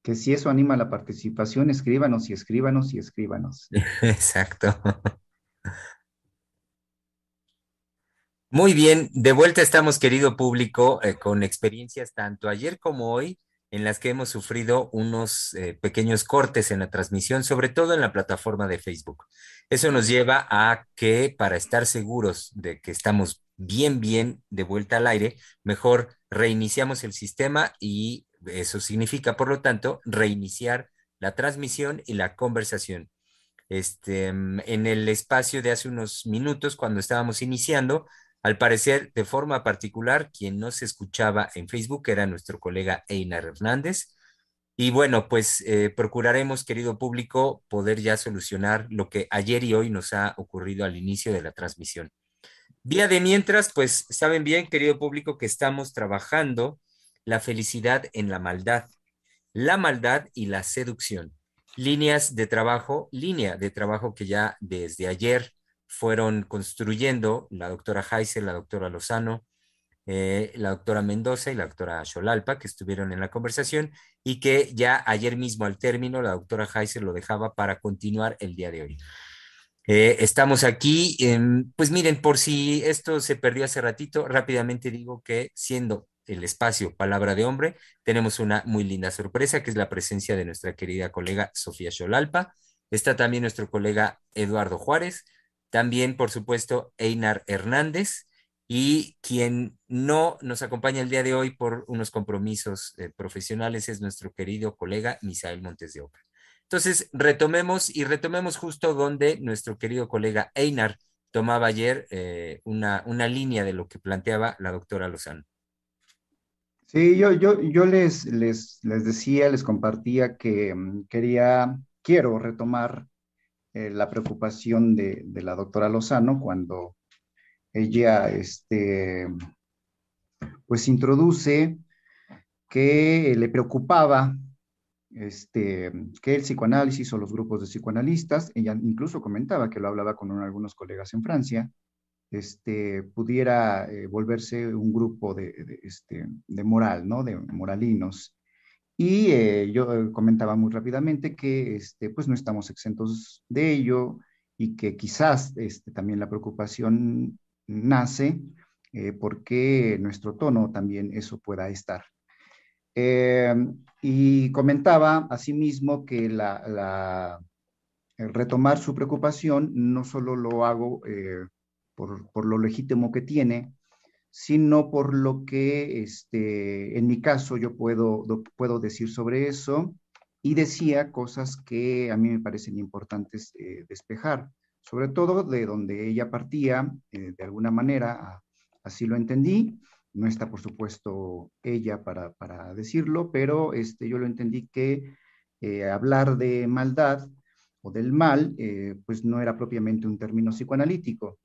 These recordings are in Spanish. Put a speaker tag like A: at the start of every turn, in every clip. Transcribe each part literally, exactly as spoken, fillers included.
A: que si eso anima la participación, escríbanos y escríbanos y escríbanos.
B: Exacto. Muy bien, de vuelta estamos, querido público, eh, con experiencias tanto ayer como hoy, en las que hemos sufrido unos eh, pequeños cortes en la transmisión, sobre todo en la plataforma de Facebook. Eso nos lleva a que, para estar seguros de que estamos bien, bien de vuelta al aire, mejor reiniciamos el sistema y eso significa, por lo tanto, reiniciar la transmisión y la conversación. Este, mm, en el espacio de hace unos minutos, cuando estábamos iniciando, al parecer, de forma particular, quien no se escuchaba en Facebook era nuestro colega Einar Hernández. Y bueno, pues eh, procuraremos, querido público, poder ya solucionar lo que ayer y hoy nos ha ocurrido al inicio de la transmisión. Día de mientras, pues saben bien, querido público, que estamos trabajando la felicidad en la maldad, la maldad y la seducción. Líneas de trabajo, línea de trabajo que ya desde ayer fueron construyendo la doctora Heiser, la doctora Lozano, eh, la doctora Mendoza y la doctora Xolalpa, que estuvieron en la conversación, y que ya ayer mismo al término la doctora Heiser lo dejaba para continuar el día de hoy. Eh, estamos aquí, eh, pues miren, por si esto se perdió hace ratito, rápidamente digo que siendo el espacio Palabra de Hombre, tenemos una muy linda sorpresa, que es la presencia de nuestra querida colega Sofía Xolalpa. Está también nuestro colega Eduardo Juárez, también, por supuesto, Einar Hernández, y quien no nos acompaña el día de hoy por unos compromisos eh, profesionales es nuestro querido colega Misael Montes de Oca. Entonces, retomemos y retomemos justo donde nuestro querido colega Einar tomaba ayer eh, una, una línea de lo que planteaba la doctora Lozano.
A: Sí, yo, yo, yo les, les, les decía, les compartía que mm, quería, quiero retomar eh, la preocupación de, de la doctora Lozano cuando ella, este, pues introduce que le preocupaba este, que el psicoanálisis o los grupos de psicoanalistas, ella incluso comentaba que lo hablaba con un- algunos colegas en Francia, este, pudiera eh, volverse un grupo de, de, este, de moral, ¿no? De moralinos. Y eh, yo eh, comentaba muy rápidamente que este, pues no estamos exentos de ello y que quizás este, también la preocupación nace eh, porque nuestro tono también eso pueda estar. Eh, y comentaba asimismo que la, la, el retomar su preocupación no solo lo hago eh, por, por, lo legítimo que tiene, sino por lo que este, en mi caso yo puedo, puedo decir sobre eso y decía cosas que a mí me parecen importantes eh, despejar, sobre todo de donde ella partía, eh, de alguna manera, así lo entendí. No está, por supuesto, ella para, para decirlo, pero este, yo lo entendí que eh, hablar de maldad o del mal, eh, pues no era propiamente un término psicoanalítico.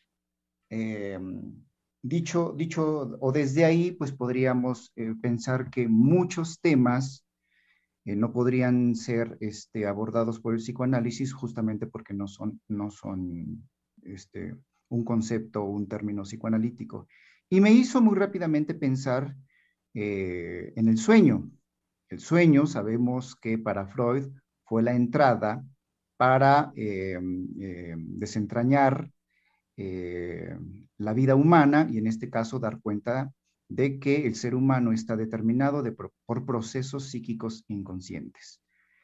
A: Eh, dicho, dicho, o desde ahí, pues podríamos eh, pensar que muchos temas eh, no podrían ser este, abordados por el psicoanálisis justamente porque no son, no son este, un concepto o un término psicoanalítico. Y me hizo muy rápidamente pensar eh, en el sueño. El sueño, sabemos que para Freud fue la entrada para eh, eh, desentrañar eh, la vida humana y en este caso dar cuenta de que el ser humano está determinado de, por procesos psíquicos inconscientes.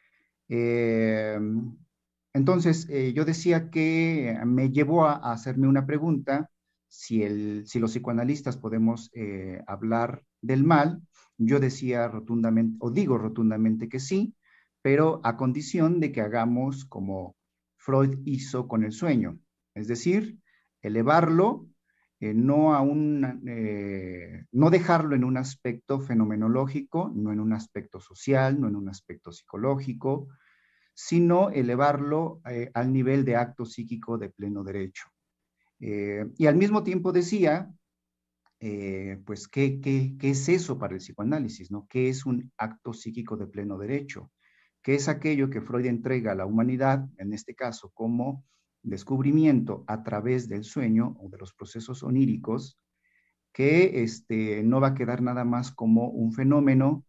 A: Eh, entonces, eh, yo decía que me llevó a, a, hacerme una pregunta, si, el, si los psicoanalistas podemos eh, hablar del mal. Yo decía rotundamente, o digo rotundamente que sí, pero a condición de que hagamos como Freud hizo con el sueño, es decir, elevarlo, eh, no, a un, eh, no dejarlo en un aspecto fenomenológico, no en un aspecto social, no en un aspecto psicológico, sino elevarlo eh, al nivel de acto psíquico de pleno derecho. Eh, y al mismo tiempo decía, eh, pues, ¿qué, qué, ¿qué es eso para el psicoanálisis? ¿No? ¿Qué es un acto psíquico de pleno derecho? ¿Qué es aquello que Freud entrega a la humanidad, en este caso, como descubrimiento a través del sueño o de los procesos oníricos, que este, no va a quedar nada más como un fenómeno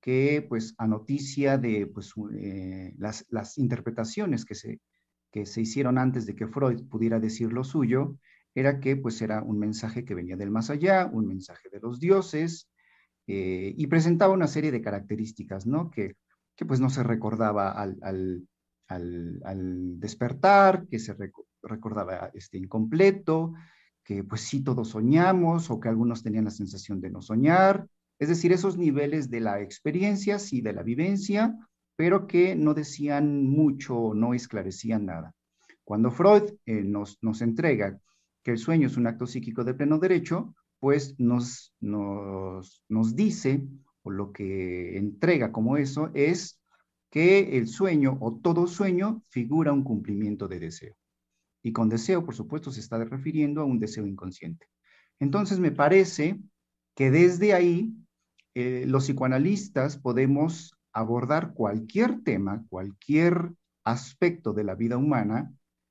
A: que pues a noticia de pues, eh, las, las interpretaciones que se, que se hicieron antes de que Freud pudiera decir lo suyo, era que pues era un mensaje que venía del más allá, un mensaje de los dioses, eh, y presentaba una serie de características, ¿no? Que, que pues no se recordaba al, al, al, al despertar, que se rec recordaba este, incompleto, que pues sí todos soñamos o que algunos tenían la sensación de no soñar, es decir, esos niveles de la experiencia, sí, de la vivencia, pero que no decían mucho, no esclarecían nada. Cuando Freud eh, nos, nos entrega que el sueño es un acto psíquico de pleno derecho, pues nos, nos, nos dice, o lo que entrega como eso, es que el sueño o todo sueño figura un cumplimiento de deseo. Y con deseo, por supuesto, se está refiriendo a un deseo inconsciente. Entonces, me parece que desde ahí eh, los psicoanalistas podemos abordar cualquier tema, cualquier aspecto de la vida humana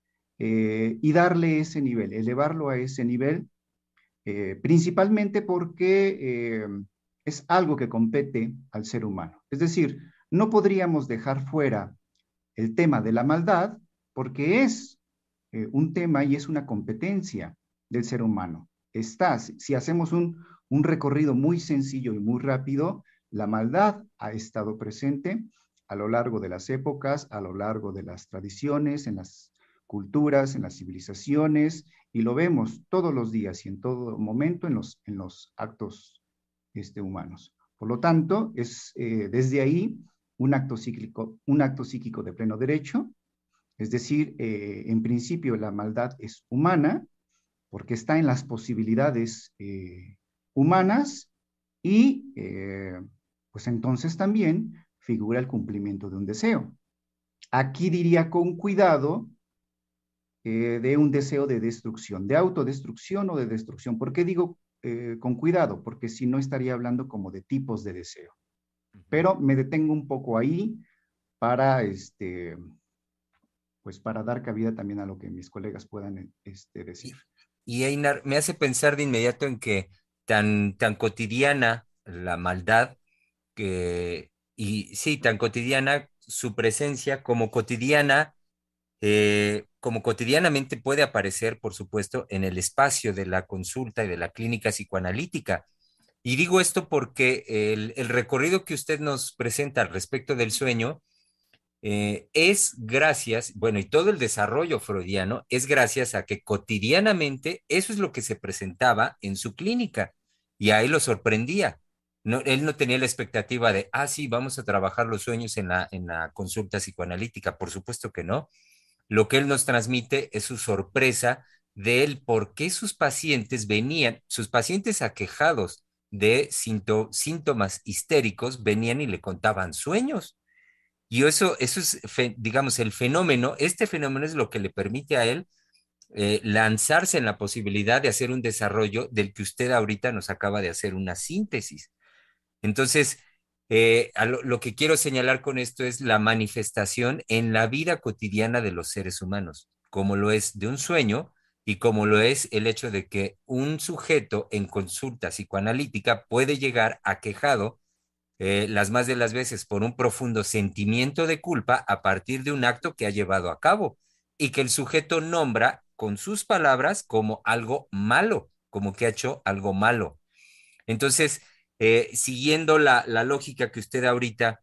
A: eh, y darle ese nivel, elevarlo a ese nivel, eh, principalmente porque eh, es algo que compete al ser humano. Es decir, no podríamos dejar fuera el tema de la maldad porque es eh, un tema y es una competencia del ser humano. Está, si, si hacemos un, un recorrido muy sencillo y muy rápido, la maldad ha estado presente a lo largo de las épocas, a lo largo de las tradiciones, en las culturas, en las civilizaciones, y lo vemos todos los días y en todo momento en los, en los actos este, humanos. Por lo tanto, es eh, desde ahí un acto, cíclico, un acto psíquico de pleno derecho, es decir, eh, en principio la maldad es humana porque está en las posibilidades eh, humanas y eh, pues entonces también figura el cumplimiento de un deseo. Aquí diría con cuidado eh, de un deseo de destrucción, de autodestrucción o de destrucción. ¿Por qué digo eh, con cuidado? Porque si no estaría hablando como de tipos de deseo.
B: Ujú.
A: Pero me detengo un poco ahí para, este, pues para dar cabida también a lo que mis colegas puedan este, decir.
B: Y, y Einar, me hace pensar de inmediato en que tan, tan cotidiana la maldad, que, y sí, tan cotidiana su presencia como cotidiana, eh, como cotidianamente puede aparecer, por supuesto, en el espacio de la consulta y de la clínica psicoanalítica. Y digo esto porque el, el recorrido que usted nos presenta al respecto del sueño eh, es gracias, bueno, y todo el desarrollo freudiano es gracias a que cotidianamente eso es lo que se presentaba en su clínica y ahí lo sorprendía. No, él no tenía la expectativa de, ah, sí, vamos a trabajar los sueños en la, en la consulta psicoanalítica. Por supuesto que no. Lo que él nos transmite es su sorpresa de él, por qué sus pacientes venían, sus pacientes aquejados de síntomas histéricos venían y le contaban sueños. Y eso, eso es, fe- digamos, el fenómeno, este fenómeno es lo que le permite a él eh, lanzarse en la posibilidad de hacer un desarrollo del que usted ahorita nos acaba de hacer una síntesis. Entonces, eh, a lo, lo que quiero señalar con esto es la manifestación en la vida cotidiana de los seres humanos, como lo es de un sueño y como lo es el hecho de que un sujeto en consulta psicoanalítica puede llegar aquejado eh, las más de las veces por un profundo sentimiento de culpa a partir de un acto que ha llevado a cabo y que el sujeto nombra con sus palabras como algo malo, como que ha hecho algo malo. Entonces, eh, siguiendo la, la, lógica que usted ahorita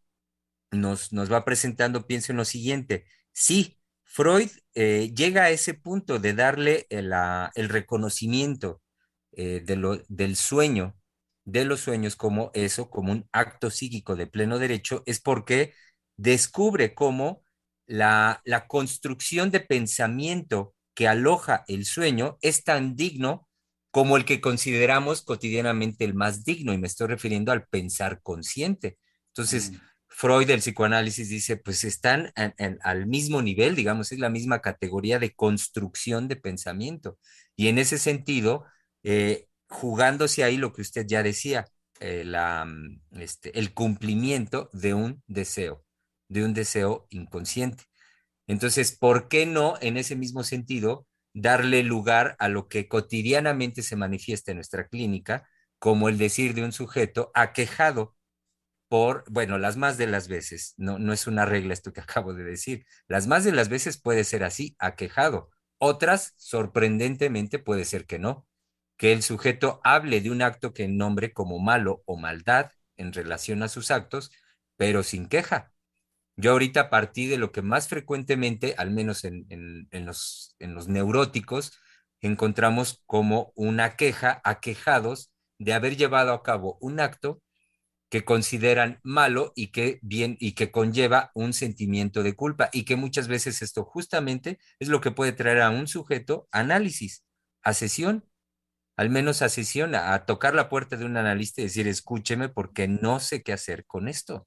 B: nos, nos va presentando, pienso en lo siguiente. Sí, Freud eh, llega a ese punto de darle el, la, el reconocimiento eh, de lo, del sueño, de los sueños como eso, como un acto psíquico de pleno derecho, es porque descubre cómo la, la construcción de pensamiento que aloja el sueño es tan digno como el que consideramos cotidianamente el más digno, y me estoy refiriendo al pensar consciente. Entonces,
A: Mm.
B: Freud del psicoanálisis dice, pues están en, en, al mismo nivel, digamos, es la misma categoría de construcción de pensamiento. Y en ese sentido, eh, jugándose ahí lo que usted ya decía, eh, la, este, el cumplimiento de un deseo, de un deseo inconsciente. Entonces, ¿por qué no en ese mismo sentido darle lugar a lo que cotidianamente se manifiesta en nuestra clínica, como el decir de un sujeto aquejado por, bueno, las más de las veces, no, no es una regla esto que acabo de decir, las más de las veces puede ser así, aquejado. Otras, sorprendentemente, puede ser que no, que el sujeto hable de un acto que nombre como malo o maldad en relación a sus actos, pero sin queja. Yo ahorita partí de lo que más frecuentemente, al menos en, en, en los, en los neuróticos, encontramos como una queja, aquejados de haber llevado a cabo un acto que consideran malo y que bien y que conlleva un sentimiento de culpa y que muchas veces esto justamente es lo que puede traer a un sujeto a análisis, a sesión, al menos a sesión, a, a tocar la puerta de un analista y decir, escúcheme porque no sé qué hacer con esto.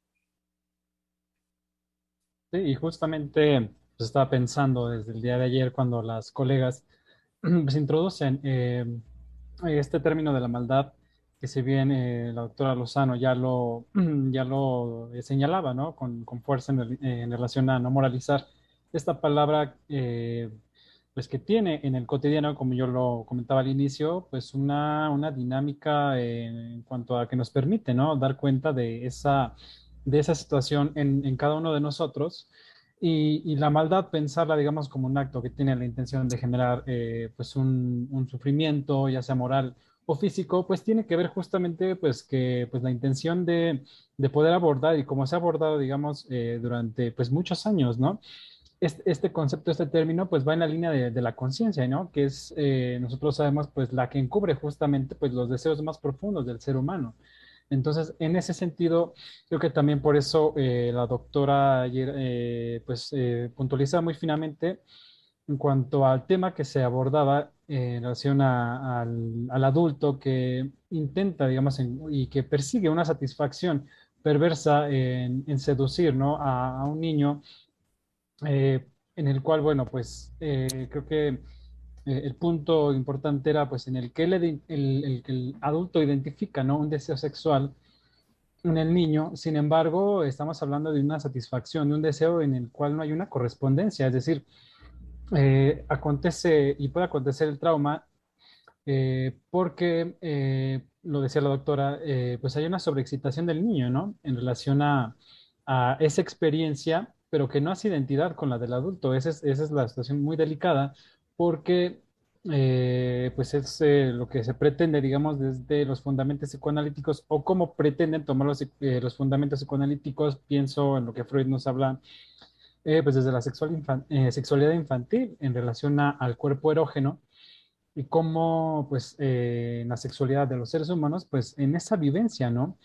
C: Sí, y justamente pues, estaba pensando desde el día de ayer cuando las colegas pues, introducen eh, este término de la maldad, que si bien eh, la doctora Lozano ya lo, ya lo eh, señalaba, ¿no? Con, con fuerza en, rel- en relación a no moralizar, esta palabra eh, pues que tiene en el cotidiano, como yo lo comentaba al inicio, pues una, una dinámica eh, en cuanto a que nos permite, ¿no? Dar cuenta de esa, de esa situación en, en cada uno de nosotros. Y, y la maldad, pensarla, digamos, como un acto que tiene la intención de generar eh, pues un, un sufrimiento, ya sea moral o físico, pues tiene que ver justamente pues que pues la intención de, de poder abordar y como se ha abordado, digamos, eh, durante pues muchos años, ¿no? Este, este concepto, este término, pues va en la línea de, de la conciencia, ¿no? Que es, eh, nosotros sabemos, pues la que encubre justamente pues los deseos más profundos del ser humano. Entonces, en ese sentido, creo que también por eso eh, la doctora ayer eh, pues eh, puntualiza muy finamente en cuanto al tema que se abordaba eh, en relación a- al, al adulto que intenta, digamos, en- y que persigue una satisfacción perversa en, en seducir, ¿no? a, a un niño eh, en el cual, bueno, pues eh, creo que eh, el punto importante era pues en el que el, el, el- el adulto identifica, ¿no? Un deseo sexual en el niño. Sin embargo, estamos hablando de una satisfacción, de un deseo en el cual no hay una correspondencia, es decir, eh, acontece y puede acontecer el trauma eh, porque, eh, lo decía la doctora, eh, pues hay una sobreexcitación del niño, ¿no? En relación a, a esa experiencia, pero que no hace identidad con la del adulto. Esa es, esa es la situación muy delicada porque, eh, pues es eh, lo que se pretende, digamos, desde los fundamentos psicoanalíticos o cómo pretenden tomar los, eh, los fundamentos psicoanalíticos. Pienso en lo que Freud nos habla, eh, pues desde la sexual infan- eh, sexualidad infantil en relación a- al cuerpo erógeno y cómo, pues, eh, en la sexualidad de los seres humanos, pues, en esa vivencia, ¿no?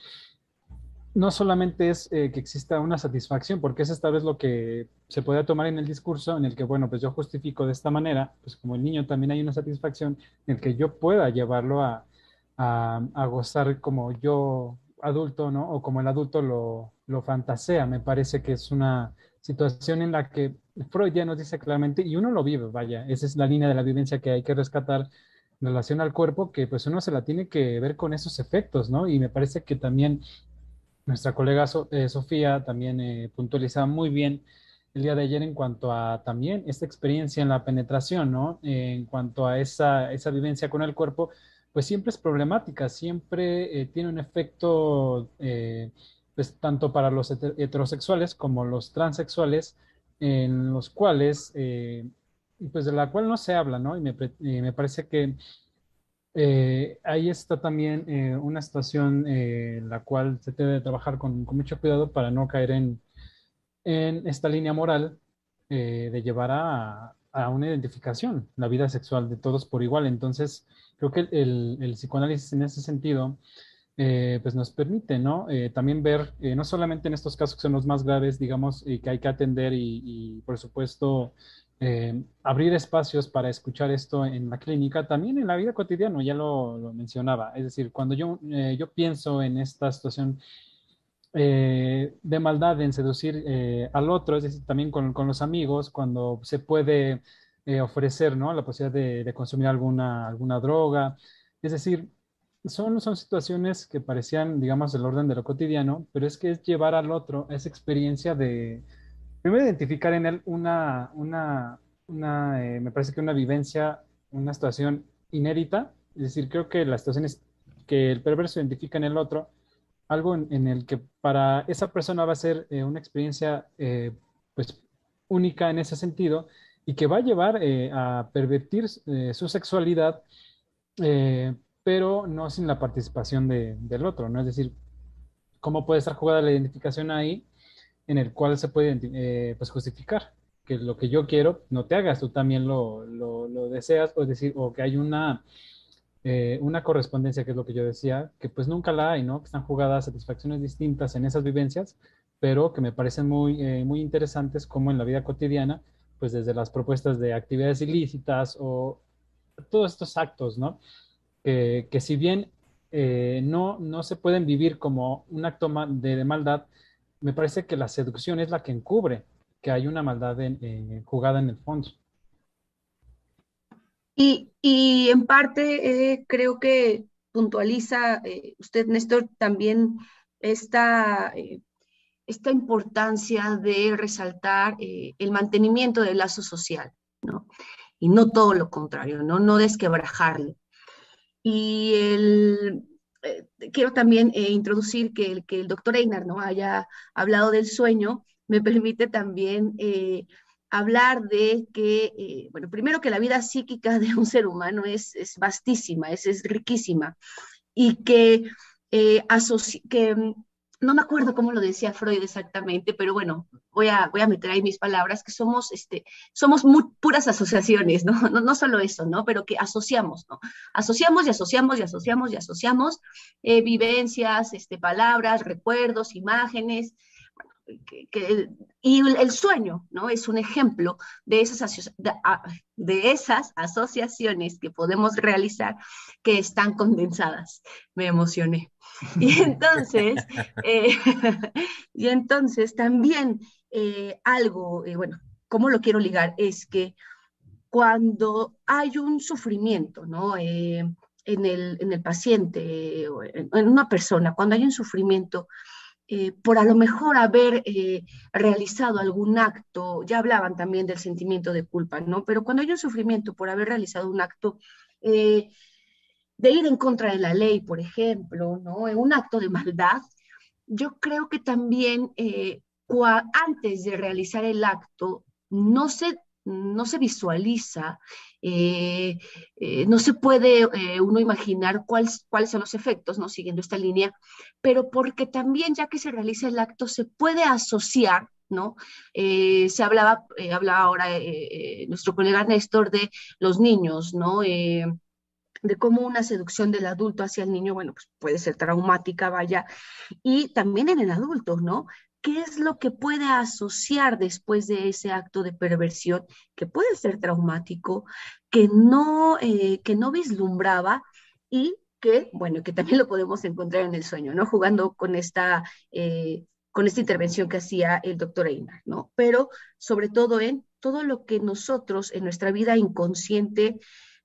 C: No solamente es eh, que exista una satisfacción, porque es esta vez lo que se puede tomar en el discurso, en el que, bueno, pues yo justifico de esta manera, pues como el niño también hay una satisfacción en el que yo pueda llevarlo a, a, a gozar como yo adulto, ¿no? O como el adulto lo, lo fantasea. Me parece que es una situación en la que Freud ya nos dice claramente, y uno lo vive, vaya, esa es la línea de la vivencia que hay que rescatar en relación al cuerpo, que pues uno se la tiene que ver con esos efectos, ¿no? Y me parece que también nuestra colega So- eh, Sofía también eh, puntualizaba muy bien el día de ayer en cuanto a también esta experiencia en la penetración, ¿no? Eh, en cuanto a esa, esa vivencia con el cuerpo, pues siempre es problemática, siempre eh, tiene un efecto, eh, pues tanto para los heter- heterosexuales como los transexuales, en los cuales, eh, pues de la cual no se habla, ¿no? Y me, pre- y me parece que eh, ahí está también eh, una situación eh, en la cual se debe trabajar con, con mucho cuidado para no caer en, en esta línea moral eh, de llevar a, a una identificación, la vida sexual de todos por igual. Entonces, creo que el, el- el psicoanálisis en ese sentido eh, pues nos permite, ¿no? Eh, también ver, eh, no solamente en estos casos que son los más graves, digamos, y que hay que atender y, y, por supuesto, eh, abrir espacios para escuchar esto en la clínica, también en la vida cotidiana, ya lo, lo mencionaba. Es decir, cuando yo, eh, yo pienso en esta situación eh, de maldad, en seducir eh, al otro, es decir, también con, con los amigos, cuando se puede eh, ofrecer, ¿no? La posibilidad de, de consumir alguna, alguna droga. Es decir, son, son situaciones que parecían, digamos, el orden de lo cotidiano, pero es que es llevar al otro esa experiencia de, primero, identificar en él una, una, una eh, me parece que una vivencia, una situación inédita. Es decir, creo que las situaciones que el perverso identifica en el otro, algo en, en el que para esa persona va a ser eh, una experiencia eh, pues única en ese sentido y que va a llevar eh, a pervertir eh, su sexualidad, eh, pero no sin la participación de- del otro, ¿no? Es decir, cómo puede estar jugada la identificación ahí en el cual se puede eh, pues justificar que lo que yo quiero no te hagas, tú también lo, lo, lo deseas, o es decir, o que hay una, eh, una correspondencia, que es lo que yo decía, que pues nunca la hay, ¿no? Que están jugadas satisfacciones distintas en esas vivencias, pero que me parecen muy, eh, muy interesantes como en la vida cotidiana, pues desde las propuestas de actividades ilícitas o todos estos actos, ¿no? Que, que si bien eh, no, no se pueden vivir como un acto de, de maldad, me parece que la seducción es la que encubre que hay una maldad en, eh, jugada en el fondo.
D: Y, y en parte eh, creo que puntualiza eh, usted, Néstor, también esta, eh, esta importancia de resaltar eh, el mantenimiento del lazo social, ¿no? Y no todo lo contrario, ¿no? No desquebrajarlo. Y el, eh, quiero también eh, introducir que el, que el doctor Einar, ¿no?, haya hablado del sueño, me permite también eh, hablar de que, eh, bueno, primero que la vida psíquica de un ser humano es, es vastísima, es, es riquísima, y que, eh, que mm, no me acuerdo cómo lo decía Freud exactamente, pero bueno, voy a, voy a meter ahí mis palabras, que somos, este, somos muy puras asociaciones, ¿no? No, no solo eso, ¿no? Pero que asociamos, ¿no? Asociamos y asociamos y asociamos y asociamos eh, vivencias, este, palabras, recuerdos, imágenes, que, que, y el sueño, ¿no? Es un ejemplo de esas, de, de esas asociaciones que podemos realizar que están condensadas. Me emocioné. Y entonces, eh, y entonces también eh, algo, eh, bueno, ¿cómo lo quiero ligar? Es que cuando hay un sufrimiento, ¿no? Eh, en, el, en el paciente, eh, en, en una persona, cuando hay un sufrimiento, eh, por a lo mejor haber eh, realizado algún acto, ya hablaban también del sentimiento de culpa, ¿no? Pero cuando hay un sufrimiento por haber realizado un acto eh, de ir en contra de la ley, por ejemplo, ¿no? Un acto de maldad, yo creo que también eh, antes de realizar el acto no se, no se visualiza, eh, eh, no se puede eh, uno imaginar cuáles, cuáles son los efectos, ¿no? Siguiendo esta línea, pero porque también ya que se realiza el acto se puede asociar, ¿no? Eh, se hablaba, eh, hablaba ahora eh, eh, nuestro colega Néstor de los niños, ¿no? Eh, de cómo una seducción del adulto hacia el niño, bueno, pues puede ser traumática, vaya, y también en el adulto, ¿no? ¿Qué es lo que puede asociar después de ese acto de perversión que puede ser traumático, que no, eh, que no vislumbraba y que, bueno, que también lo podemos encontrar en el sueño, ¿no? Jugando con esta, eh, con esta intervención que hacía el doctor Einar, ¿no? Pero sobre todo en todo lo que nosotros en nuestra vida inconsciente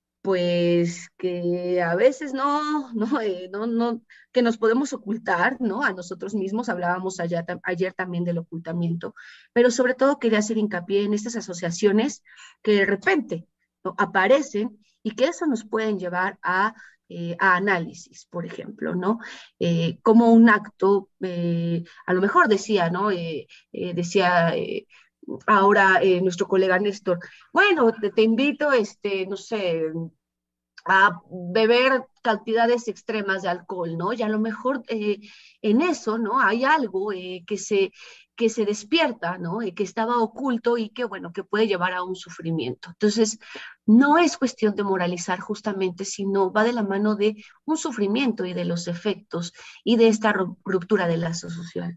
D: pues que a veces no, no, eh, no, no, que nos podemos ocultar, ¿no? A nosotros mismos, hablábamos allá, ayer también del ocultamiento, pero sobre todo quería hacer hincapié en estas asociaciones que de repente, ¿no?, aparecen y que eso nos pueden llevar a, eh, a análisis, por ejemplo, ¿no? Eh, como un acto, eh, a lo mejor decía, ¿no? Eh, eh, decía... Eh, ahora eh, nuestro colega Néstor, bueno, te, te, invito, este, no sé, a beber cantidades extremas de alcohol, ¿no? Y a lo mejor eh, en eso, ¿no? Hay algo eh, que, se, que se despierta, ¿no? Y que estaba oculto y que, bueno, que puede llevar a un sufrimiento. Entonces, no es cuestión de moralizar justamente, sino va de la mano de un sufrimiento y de los efectos y de esta ruptura del lazo social.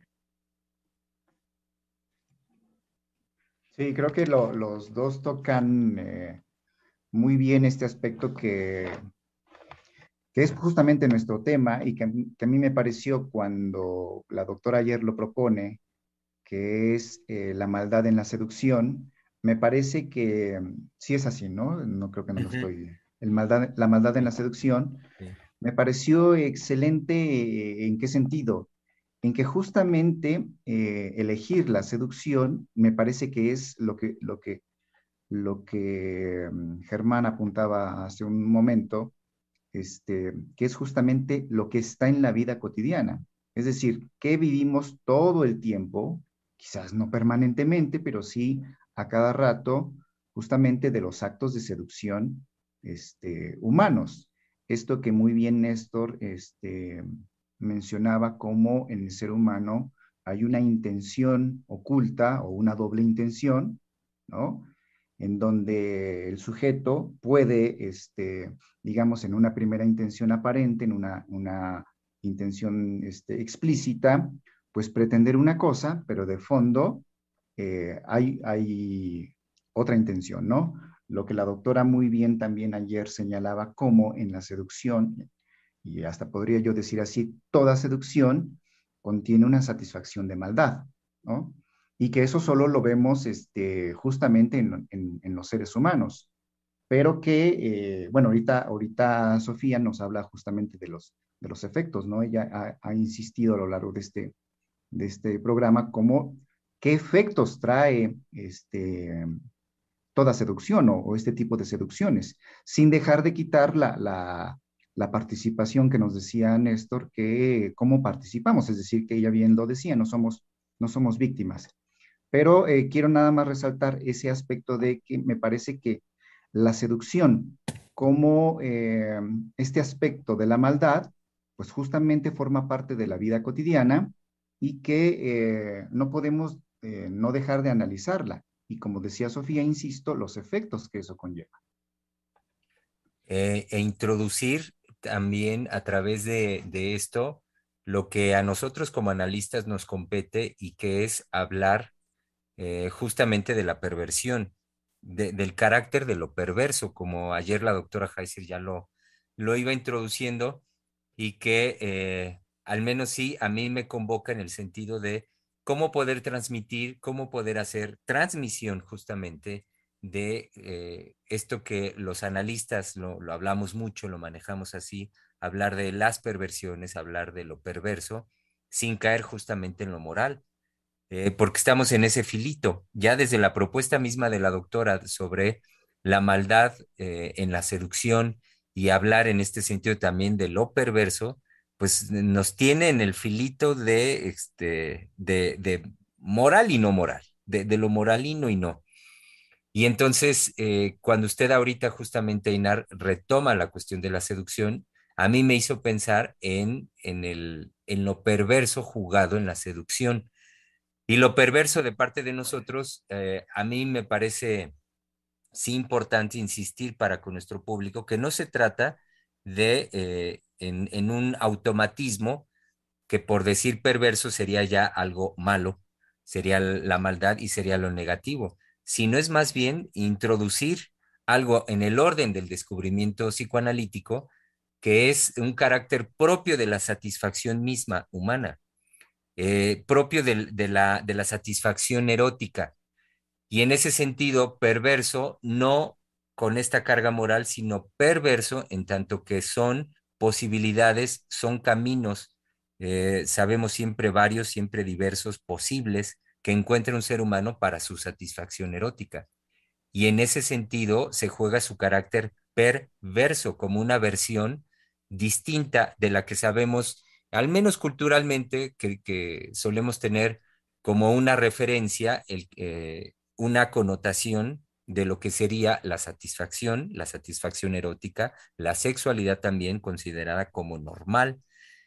A: Sí, creo que lo, los dos tocan eh, muy bien este aspecto que, que es justamente nuestro tema y que, a mí- que a mí me pareció cuando la doctora ayer lo propone, que es eh, la maldad en la seducción, me parece que mm, sí es así, ¿no? No creo que no lo
B: Ujú.
A: estoy. El maldad, la maldad en
B: Sí,
A: la seducción,
B: sí.
A: me pareció excelente. eh, ¿En qué sentido? En que justamente eh, elegir la seducción me parece que es lo que, lo que, lo que mm, Germán apuntaba hace un momento, este, que es justamente lo que está en la vida cotidiana. Es decir, que vivimos todo el tiempo, quizás no permanentemente, pero sí a cada rato, justamente de los actos de seducción este, humanos. Esto que muy bien Néstor este, mencionaba, como en el ser humano hay una intención oculta o una doble intención, ¿no? En donde el sujeto puede, este, digamos, en una primera intención aparente, en una, una intención este, explícita, pues pretender una cosa, pero de fondo eh, hay, hay otra intención, ¿no? Lo que la doctora muy bien también ayer señalaba, como en la seducción, y hasta podría yo decir así, toda seducción contiene una satisfacción de maldad, ¿no? Y que eso solo lo vemos este, justamente en, en, en los seres humanos, pero que, eh, bueno, ahorita, ahorita Sofía nos habla justamente de los, de los efectos, ¿no? Ella ha, ha insistido a lo largo de este, de este programa como qué efectos trae este, toda seducción o, o este tipo de seducciones, sin dejar de quitar la, la, la participación que nos decía Néstor, que cómo participamos, es decir, que ella bien lo decía, no somos, no somos víctimas. Pero eh, quiero nada más resaltar ese aspecto de que me parece que la seducción, como eh, este aspecto de la maldad, pues justamente forma parte de la vida cotidiana y que eh, no podemos eh, no dejar de analizarla. Y como decía Sofía, insisto, los efectos que eso conlleva.
B: Eh, e introducir también a través de, de esto lo que a nosotros como analistas nos compete y que es hablar eh, justamente de la perversión, de, del carácter de lo perverso, como ayer la doctora Heiser ya lo, lo iba introduciendo y que eh, al menos sí a mí me convoca en el sentido de cómo poder transmitir, cómo poder hacer transmisión justamente de eh, esto que los analistas lo, lo hablamos mucho, lo manejamos así, hablar de las perversiones, hablar de lo perverso, sin caer justamente en lo moral, eh, porque estamos en ese filito. Ya desde la propuesta misma de la doctora sobre la maldad eh, en la seducción y hablar en este sentido también de lo perverso, pues nos tiene en el filito de, este, de, de moral y no moral, de, de lo moralino y no. Y entonces, eh, cuando usted ahorita justamente, Inar, retoma la cuestión de la seducción, a mí me hizo pensar en, en, el, en lo perverso jugado en la seducción. Y lo perverso de parte de nosotros, eh, a mí me parece sí importante insistir para con nuestro público que no se trata de eh, en, en un automatismo que por decir perverso sería ya algo malo, sería la maldad y sería lo negativo, sino es más bien introducir algo en el orden del descubrimiento psicoanalítico que es un carácter propio de la satisfacción misma humana, eh, propio de, de, la, de la satisfacción erótica. Y en ese sentido, perverso, no con esta carga moral, sino perverso en tanto que son posibilidades, son caminos, eh, sabemos siempre varios, siempre diversos, posibles, que encuentra un ser humano para su satisfacción erótica. Y en ese sentido se juega su carácter perverso como una versión distinta de la que sabemos, al menos culturalmente, que, que solemos tener como una referencia, el, eh, una connotación de lo que sería la satisfacción, la satisfacción erótica, la sexualidad también considerada como normal.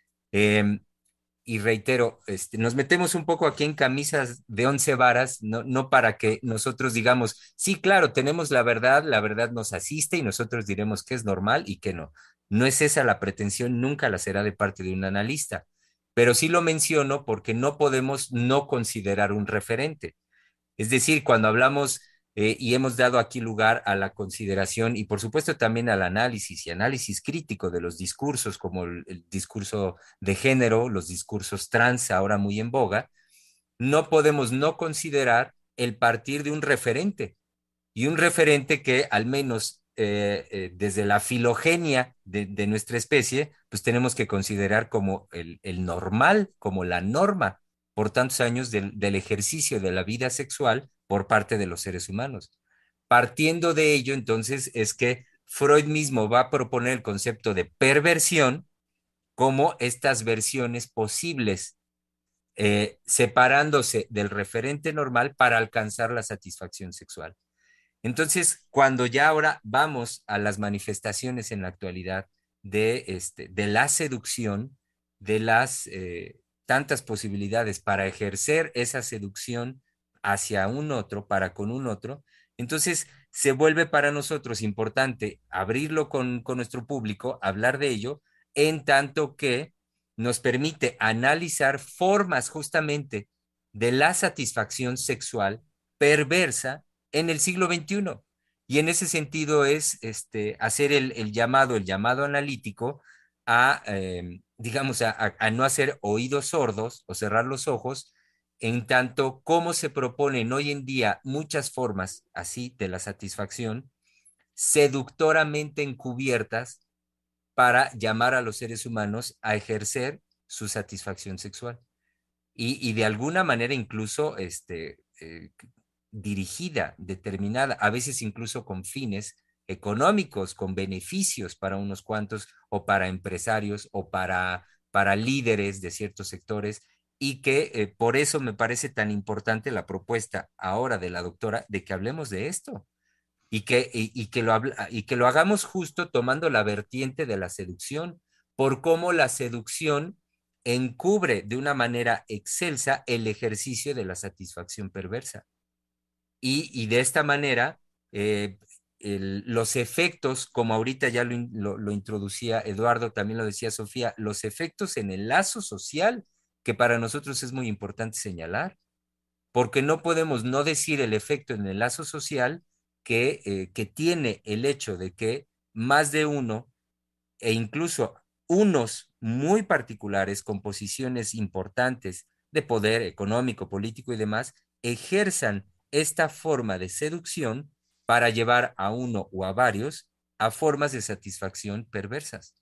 B: Eh, y reitero, este, nos metemos un poco aquí en camisas de once varas, no, no para que nosotros digamos, sí, claro, tenemos la verdad, la verdad nos asiste y nosotros diremos que es normal y que no. No es esa la pretensión, nunca la será de parte de un analista, pero sí lo menciono porque no podemos no considerar un referente. Es decir, cuando hablamos eh, y hemos dado aquí lugar a la consideración y por supuesto también al análisis y análisis crítico de los discursos, como el, el discurso de género, los discursos trans ahora muy en boga, no podemos no considerar el partir de un referente y un referente que al menos eh, eh, desde la filogenia de, de, nuestra especie, pues tenemos que considerar como el, el normal, como la norma por tantos años del, del ejercicio de la vida sexual por parte de los seres humanos. Partiendo de ello, entonces, es que Freud mismo va a proponer el concepto de perversión como estas versiones posibles, eh, separándose del referente normal para alcanzar la satisfacción sexual. Entonces, cuando ya ahora vamos a las manifestaciones en la actualidad de, este, de la seducción, de las eh, tantas posibilidades para ejercer esa seducción hacia un otro, para con un otro, entonces se vuelve para nosotros importante abrirlo con, con nuestro público, hablar de ello, en tanto que nos permite analizar formas justamente de la satisfacción sexual perversa en el siglo veintiuno. Y en ese sentido es este, hacer el, el llamado, el llamado analítico a, eh, digamos, a, a, a no hacer oídos sordos o cerrar los ojos, en tanto como se proponen hoy en día muchas formas así de la satisfacción, seductoramente encubiertas para llamar a los seres humanos a ejercer su satisfacción sexual. Y, y de alguna manera incluso este, eh, dirigida, determinada, a veces incluso con fines económicos, con beneficios para unos cuantos o para empresarios o para, para líderes de ciertos sectores, y que eh, por eso me parece tan importante la propuesta ahora de la doctora de que hablemos de esto y que, y, y que, lo, habla, y que lo hagamos justo tomando la vertiente de la seducción, por cómo la seducción encubre de una manera excelsa el ejercicio de la satisfacción perversa. Y, y de esta manera, eh, el, los efectos, como ahorita ya lo, lo, lo introducía Eduardo, también lo decía Sofía, los efectos en el lazo social, que para nosotros es muy importante señalar, porque no podemos no decir el efecto en el lazo social que, eh, que tiene el hecho de que más de uno, e incluso unos muy particulares con posiciones importantes de poder económico, político y demás, ejerzan esta forma de seducción para llevar a uno o a varios a formas de satisfacción perversas.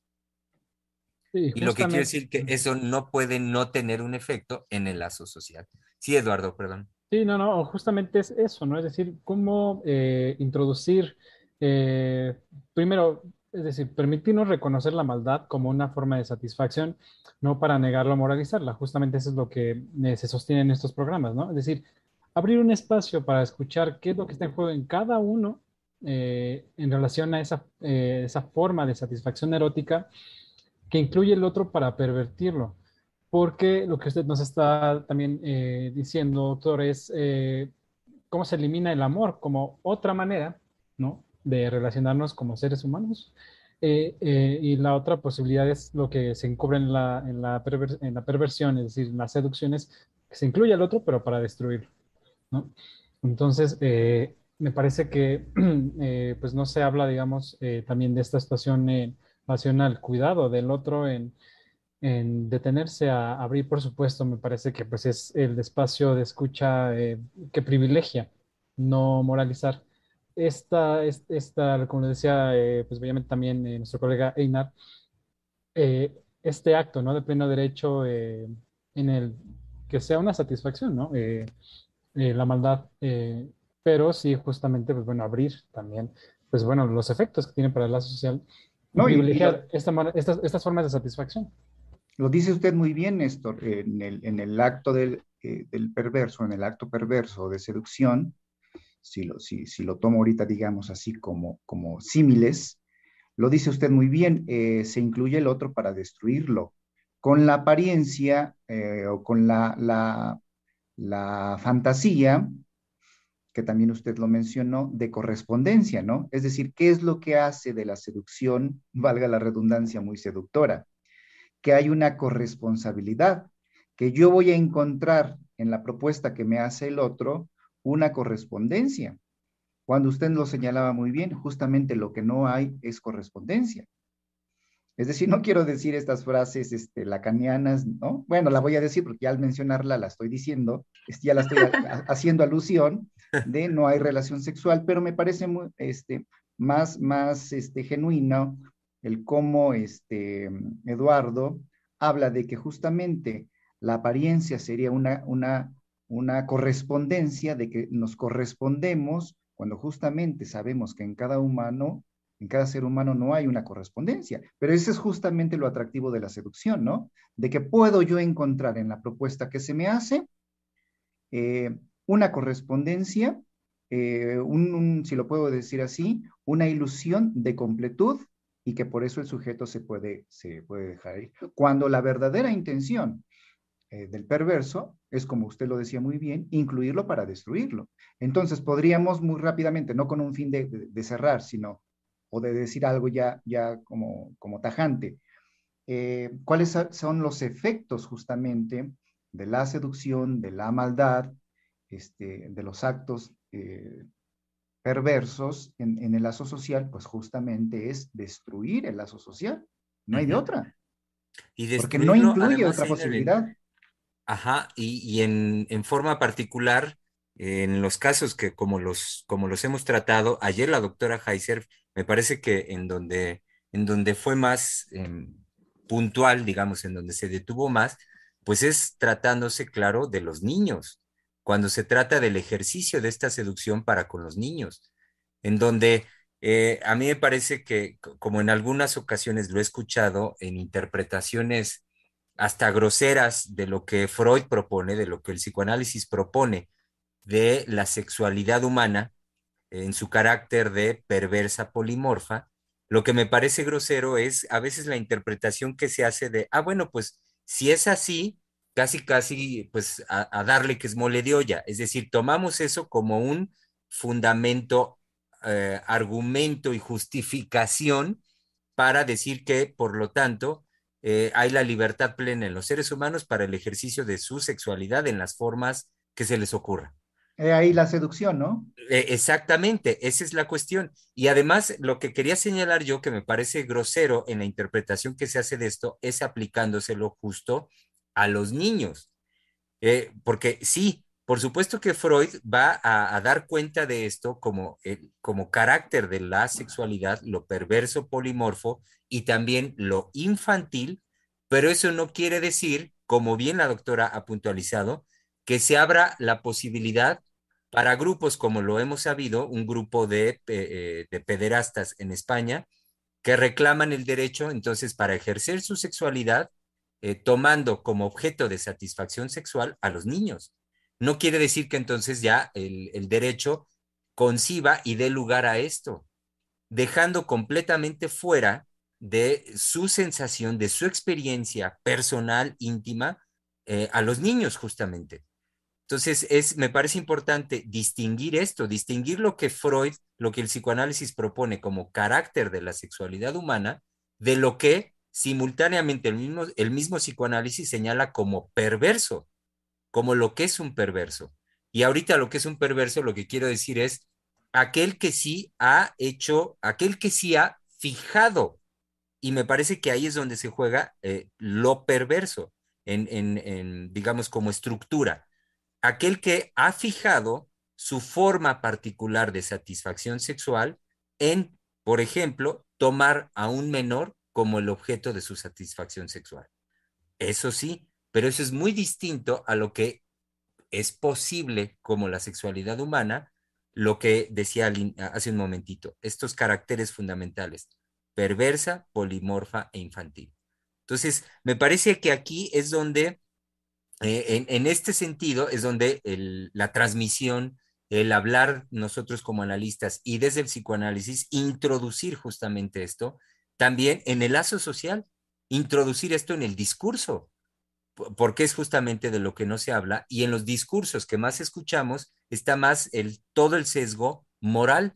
C: Sí,
B: Y lo que quiero
C: justamente.
B: decir que eso no puede no tener un efecto en el lazo social. Sí, Eduardo, perdón.
C: Sí, no, no, justamente es eso, ¿no? Es decir, cómo eh, introducir, eh, primero, es decir, permitirnos reconocer la maldad como una forma de satisfacción, no para negarla o moralizarla. Justamente eso es lo que eh, se sostiene en estos programas, ¿no? Es decir, abrir un espacio para escuchar qué es lo que está en juego en cada uno eh, en relación a esa, eh, esa forma de satisfacción erótica que incluye el otro para pervertirlo. Porque lo que usted nos está también eh, diciendo, doctor, es eh, cómo se elimina el amor como otra manera, ¿no?, de relacionarnos como seres humanos. Eh, eh, y la otra posibilidad es lo que se encubre en la, en la, perver en la perversión, es decir, en las seducciones, que se incluye al otro, pero para destruirlo, ¿no? Entonces, eh, me parece que eh, pues no se habla, digamos, eh, también de esta situación eh, racional, cuidado del otro en, en detenerse a abrir, por supuesto, me parece que pues es el espacio de escucha eh, que privilegia, no moralizar. Esta, es- esta, como le decía, eh, pues obviamente también eh, nuestro colega Einar, eh, este acto, ¿no?, de pleno derecho eh, en el que sea una satisfacción, ¿no? Eh, eh, la maldad, eh, pero sí justamente, pues bueno, abrir también, pues bueno, los efectos que tiene para el lazo social y
A: No, y, y lo,
C: privilegiar esta, ma- estas, estas formas de satisfacción.
A: lo dice usted muy bien, Néstor, en el, en el acto del, eh, del perverso, en el acto perverso de seducción, si lo, si, si lo tomo ahorita, digamos así, como, como símiles, lo dice usted muy bien, eh, se incluye el otro para destruirlo, con la apariencia eh, o con la, la, la fantasía, que también usted lo mencionó, de correspondencia, ¿no? Es decir, ¿qué es lo que hace de la seducción, valga la redundancia, muy seductora? Que hay una corresponsabilidad, que yo voy a encontrar en la propuesta que me hace el otro una correspondencia. Cuando usted lo señalaba muy bien, justamente lo que no hay es correspondencia. Es decir, no quiero decir estas frases este, lacanianas, ¿no? Bueno, la voy a decir porque ya al mencionarla la estoy diciendo, este, ya la estoy a, a, haciendo alusión de no hay relación sexual, pero me parece muy, este, más, más este, genuino el cómo este, Eduardo habla de que justamente la apariencia sería una, una, una correspondencia, de que nos correspondemos cuando justamente sabemos que en cada humano En cada ser humano no hay una correspondencia, pero ese es justamente lo atractivo de la seducción, ¿no? De que puedo yo encontrar en la propuesta que se me hace eh, una correspondencia, eh, un, un, si lo puedo decir así, una ilusión de completud y que por eso el sujeto se puede, se puede dejar ir. Cuando la verdadera intención eh, del perverso es, como usted lo decía muy bien, incluirlo para destruirlo. Entonces podríamos muy rápidamente, no con un fin de, de, de cerrar, sino o de decir algo ya, ya como, como tajante, eh, cuáles son los efectos justamente de la seducción, de la maldad, este, de los actos eh, perversos en, en, el lazo social, pues justamente es destruir el lazo social. No hay de
B: Uh-huh.
A: otra.
B: Y
A: Porque no
B: destruirlo,
A: incluye
B: además,
A: otra
B: Einer, en,
A: posibilidad.
B: ajá, y, y en, en forma particular, en los casos que como los, como los hemos tratado, ayer la doctora Heiser, me parece que en donde, en donde fue más eh, puntual, digamos, en donde se detuvo más, pues es tratándose, claro, de los niños, cuando se trata del ejercicio de esta seducción para con los niños, en donde eh, a mí me parece que, como en algunas ocasiones lo he escuchado en interpretaciones hasta groseras de lo que Freud propone, de lo que el psicoanálisis propone de la sexualidad humana en su carácter de perversa polimorfa, lo que me parece grosero es a veces la interpretación que se hace de, ah, bueno, pues si es así, casi, casi, pues a, a darle que es mole de olla. Es decir, tomamos eso como un fundamento, eh, argumento y justificación para decir que, por lo tanto, eh, hay la libertad plena en los seres humanos para el ejercicio de su sexualidad en las formas que se les ocurra.
A: Eh, ahí la seducción, ¿no?
B: Eh, exactamente, esa es la cuestión. Y además, lo que quería señalar yo, que me parece grosero en la interpretación que se hace de esto, es aplicándoselo justo a los niños. Eh, porque sí, por supuesto que Freud va a, a dar cuenta de esto como, eh, como carácter de la sexualidad, lo perverso polimorfo y también lo infantil, pero eso no quiere decir, como bien la doctora ha puntualizado, que se abra la posibilidad para grupos como lo hemos sabido, un grupo de, eh, de pederastas en España, que reclaman el derecho entonces para ejercer su sexualidad eh, tomando como objeto de satisfacción sexual a los niños. No quiere decir que entonces ya el, el derecho conciba y dé lugar a esto, dejando completamente fuera de su sensación, de su experiencia personal, íntima, eh, a los niños justamente. Entonces, es, me parece importante distinguir esto, distinguir lo que Freud, lo que el psicoanálisis propone como carácter de la sexualidad humana, de lo que simultáneamente el mismo, el mismo psicoanálisis señala como perverso, como lo que es un perverso. Y ahorita lo que es un perverso, lo que quiero decir es aquel que sí ha hecho, aquel que sí ha fijado, y me parece que ahí es donde se juega eh, lo perverso, en, en, en, digamos, como estructura aquel que ha fijado su forma particular de satisfacción sexual en, por ejemplo, tomar a un menor como el objeto de su satisfacción sexual. Eso sí, pero eso es muy distinto a lo que es posible como la sexualidad humana, lo que decía hace un momentito, estos caracteres fundamentales, perversa, polimorfa e infantil. Entonces, me parece que aquí es donde eh, en, en, este sentido es donde el, la transmisión, el hablar nosotros como analistas y desde el psicoanálisis, introducir justamente esto, también en el lazo social, introducir esto en el discurso, porque es justamente de lo que no se habla, y en los discursos que más escuchamos está más el, todo el sesgo moral,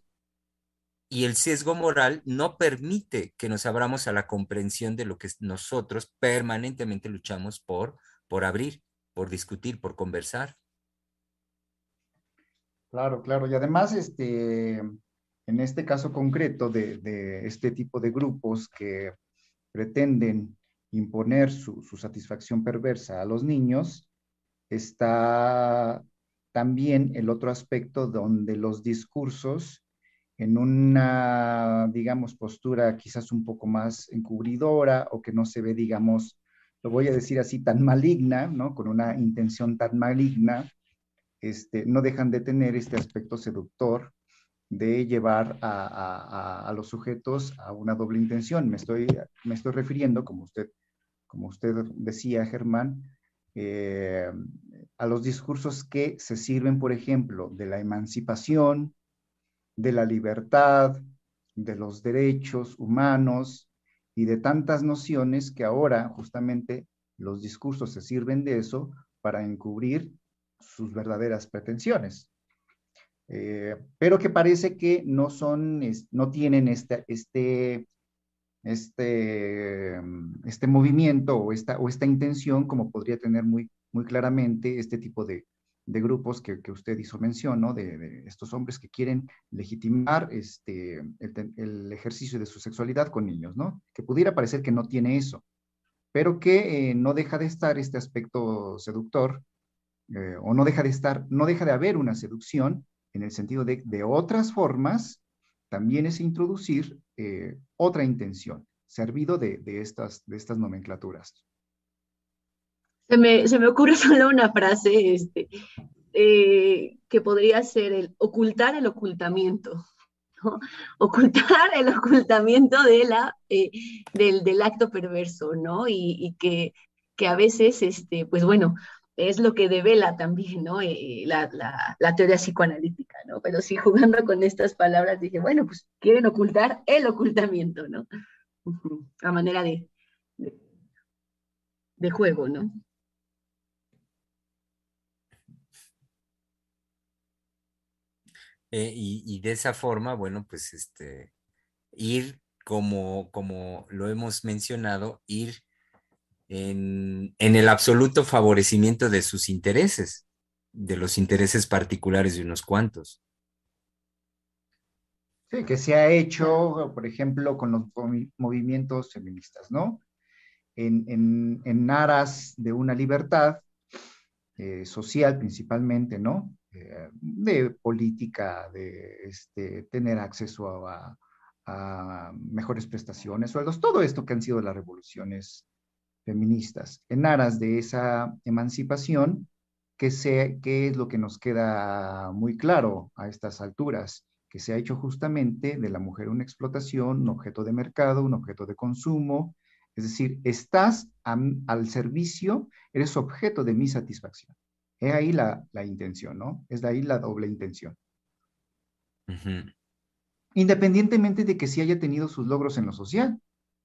B: y el sesgo moral no permite que nos abramos a la comprensión de lo que nosotros permanentemente luchamos por, por abrir, por discutir, por conversar.
A: Claro, claro. Y además, este, en este caso concreto de, de este tipo de grupos que pretenden imponer su, su satisfacción perversa a los niños, está también el otro aspecto donde los discursos en una, digamos, postura quizás un poco más encubridora o que no se ve, digamos, lo voy a decir así, tan maligna, ¿no? Con una intención tan maligna, este, no dejan de tener este aspecto seductor de llevar a, a, a los sujetos a una doble intención. Me estoy, me estoy refiriendo, como usted, como usted decía, Germán, eh, a los discursos que se sirven, por ejemplo, de la emancipación, de la libertad, de los derechos humanos y de tantas nociones que ahora justamente los discursos se sirven de eso para encubrir sus verdaderas pretensiones. Eh, pero que parece que no son, es, no tienen este, este, este, este movimiento o esta, o esta intención como podría tener muy, muy claramente este tipo de, de grupos que, que, usted hizo mención, ¿no? De, de, estos hombres que quieren legitimar este, el, el, ejercicio de su sexualidad con niños, ¿no? Que pudiera parecer que no tiene eso, pero que eh, no deja de estar este aspecto seductor, eh, o no deja de estar, no deja de haber una seducción en el sentido de, de otras formas, también es introducir eh, otra intención, servido de, de, estas, de estas nomenclaturas.
D: Se me, se me ocurre solo una frase este, eh, que podría ser el ocultar el ocultamiento, ¿no? Ocultar el ocultamiento de la, eh, del, del acto perverso, ¿no? Y, y que, que a veces, este, pues bueno, es lo que devela también, ¿no? Eh, la, la, la, teoría psicoanalítica, ¿no? Pero sí, jugando con estas palabras, dije, bueno, pues quieren ocultar el ocultamiento, ¿no? A manera de, de, de juego, ¿no?
B: Eh, y, y de esa forma, bueno, pues este, ir como, como lo hemos mencionado, ir en, en el absoluto favorecimiento de sus intereses, de los intereses particulares de unos cuantos.
A: Sí, que se ha hecho, por ejemplo, con los movimientos feministas, ¿no? En, en, en aras de una libertad eh, social principalmente, ¿no? Eh, de política, de este, tener acceso a, a mejores prestaciones, sueldos, todo esto que han sido las revoluciones feministas. En aras de esa emancipación, que, se, que es lo que nos queda muy claro a estas alturas, que se ha hecho justamente de la mujer una explotación, un objeto de mercado, un objeto de consumo, es decir, estás a, al servicio, eres objeto de mi satisfacción. Es ahí la, la intención, ¿no? Es de ahí la doble intención.
B: Uh-huh.
A: Independientemente de que sí haya tenido sus logros en lo social.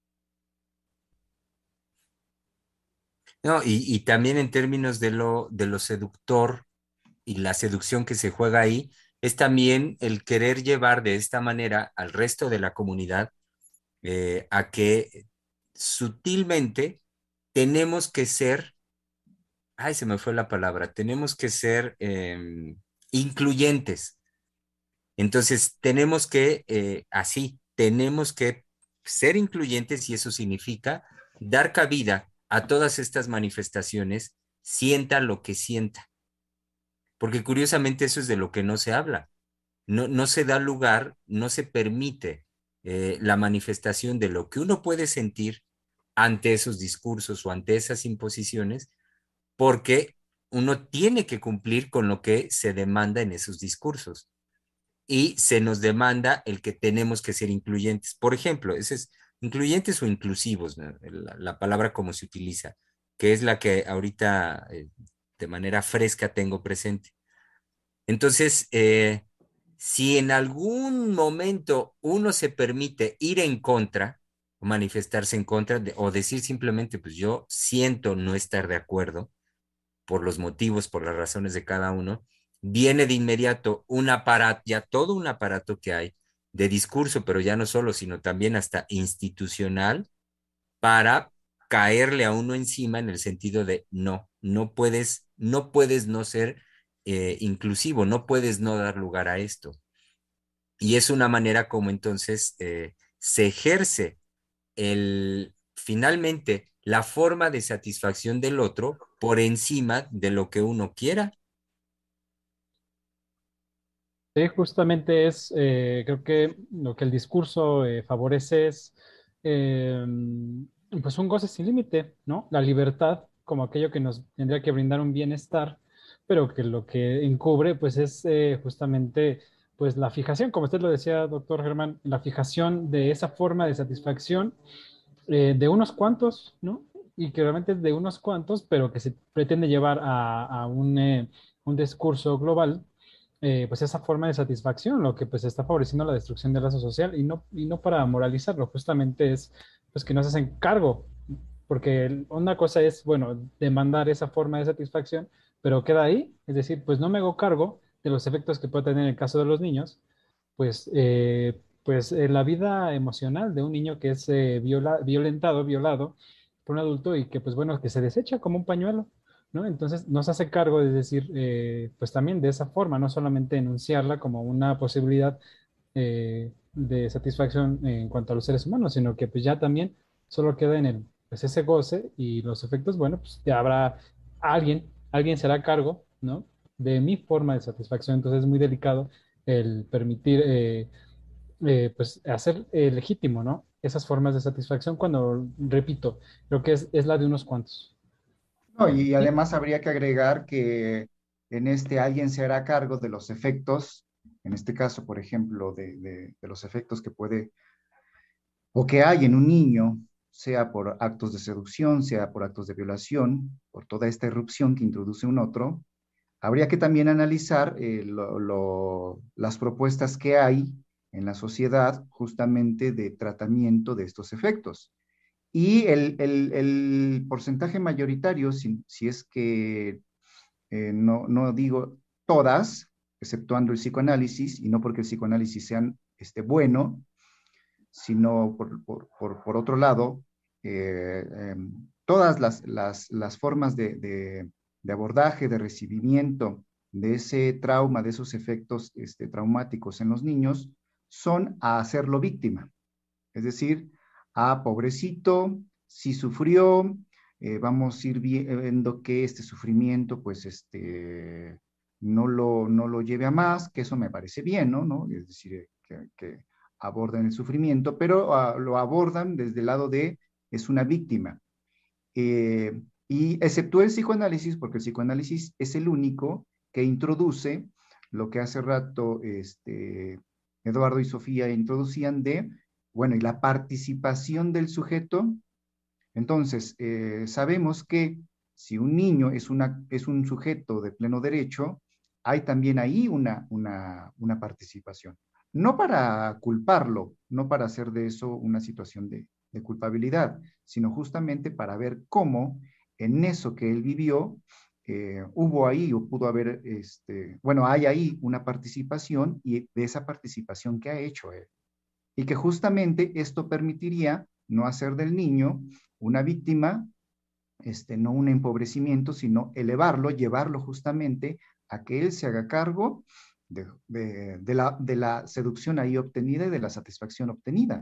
B: No, y, y también en términos de lo, de lo seductor y la seducción que se juega ahí, es también el querer llevar de esta manera al resto de la comunidad eh, a que sutilmente tenemos que ser, ay, se me fue la palabra, tenemos que ser eh, incluyentes. Entonces, tenemos que, eh, así, tenemos que ser incluyentes y eso significa dar cabida a todas estas manifestaciones, sienta lo que sienta. Porque curiosamente eso es de lo que no se habla. No, no se da lugar, no se permite eh, la manifestación de lo que uno puede sentir ante esos discursos o ante esas imposiciones, porque uno tiene que cumplir con lo que se demanda en esos discursos. Y se nos demanda el que tenemos que ser incluyentes. Por ejemplo, ese es incluyentes o inclusivos, ¿no? la, la, palabra como se utiliza, que es la que ahorita eh, de manera fresca tengo presente. Entonces, eh, si en algún momento uno se permite ir en contra, manifestarse en contra de, o decir simplemente, pues yo siento no estar de acuerdo por los motivos, por las razones de cada uno, viene de inmediato un aparato, ya todo un aparato que hay de discurso, pero ya no solo, sino también hasta institucional, para caerle a uno encima en el sentido de no, no puedes, no puedes no ser eh, inclusivo, no puedes no dar lugar a esto. Y es una manera como entonces eh, se ejerce el, finalmente la forma de satisfacción del otro por encima de lo que uno quiera.
C: Sí, justamente es, eh, creo que lo que el discurso eh, favorece es, eh, pues un goce sin límite, ¿no? La libertad como aquello que nos tendría que brindar un bienestar, pero que lo que encubre, pues es eh, justamente pues la fijación, como usted lo decía, doctor Germán, la fijación de esa forma de satisfacción eh, de unos cuantos, ¿no? Y que realmente es de unos cuantos, pero que se pretende llevar a, a un, eh, un discurso global, eh, pues esa forma de satisfacción, lo que pues está favoreciendo la destrucción del lazo social y no, y no para moralizarlo, justamente es pues que no se hacen cargo, porque una cosa es, bueno, demandar esa forma de satisfacción, pero queda ahí, es decir, pues no me hago cargo de los efectos que puede tener en el caso de los niños, pues, eh, pues eh, la vida emocional de un niño que es eh, viola- violentado, violado por un adulto y que, pues bueno, que se desecha como un pañuelo, ¿no? Entonces nos hace cargo de decir, eh, pues también de esa forma, no solamente enunciarla como una posibilidad eh, de satisfacción en cuanto a los seres humanos, sino que pues ya también solo queda en el, pues ese goce y los efectos, bueno, pues ya habrá alguien, alguien será a cargo, ¿no? De mi forma de satisfacción, entonces es muy delicado el permitir, eh, eh, pues, hacer eh, legítimo, ¿no? Esas formas de satisfacción cuando, repito, creo que es, es la de unos cuantos.
A: No, y
C: Sí,
A: además habría que agregar que en este alguien se hará cargo de los efectos, en este caso, por ejemplo, de, de- de los efectos que puede o que hay en un niño, sea por actos de seducción, sea por actos de violación, por toda esta irrupción que introduce un otro. Habría que también analizar eh, lo- lo- las propuestas que hay en la sociedad justamente de tratamiento de estos efectos. Y el, el- el porcentaje mayoritario, si, si es que eh, no, no digo todas, exceptuando el psicoanálisis, y no porque el psicoanálisis sea este, bueno, sino por, por, por, por otro lado, eh, eh, todas las, las, las formas de, de, de, abordaje, de recibimiento de ese trauma, de esos efectos este, traumáticos en los niños, son a hacerlo víctima. Es decir, ah, pobrecito, sí sufrió, eh, vamos a ir viendo que este sufrimiento, pues, este, no lo, no lo lleve a más, que eso me parece bien, ¿no? ¿No? Es decir, que, que abordan el sufrimiento, pero uh, lo abordan desde el lado de, es una víctima. Eh, y exceptúa el psicoanálisis, porque el psicoanálisis es el único que introduce lo que hace rato este, Eduardo y Sofía introducían de, bueno, y la participación del sujeto. Entonces, eh, sabemos que si un niño es, una, es un sujeto de pleno derecho, hay también ahí una, una, una participación. No para culparlo, no para hacer de eso una situación de, de culpabilidad, sino justamente para ver cómo en eso que él vivió, eh, hubo ahí o pudo haber, este, bueno, hay ahí una participación y de esa participación que ha hecho él. Y que justamente esto permitiría no hacer del niño una víctima, este, no un empobrecimiento, sino elevarlo, llevarlo justamente a que él se haga cargo de, de, de, la, de la seducción ahí obtenida y de la satisfacción obtenida.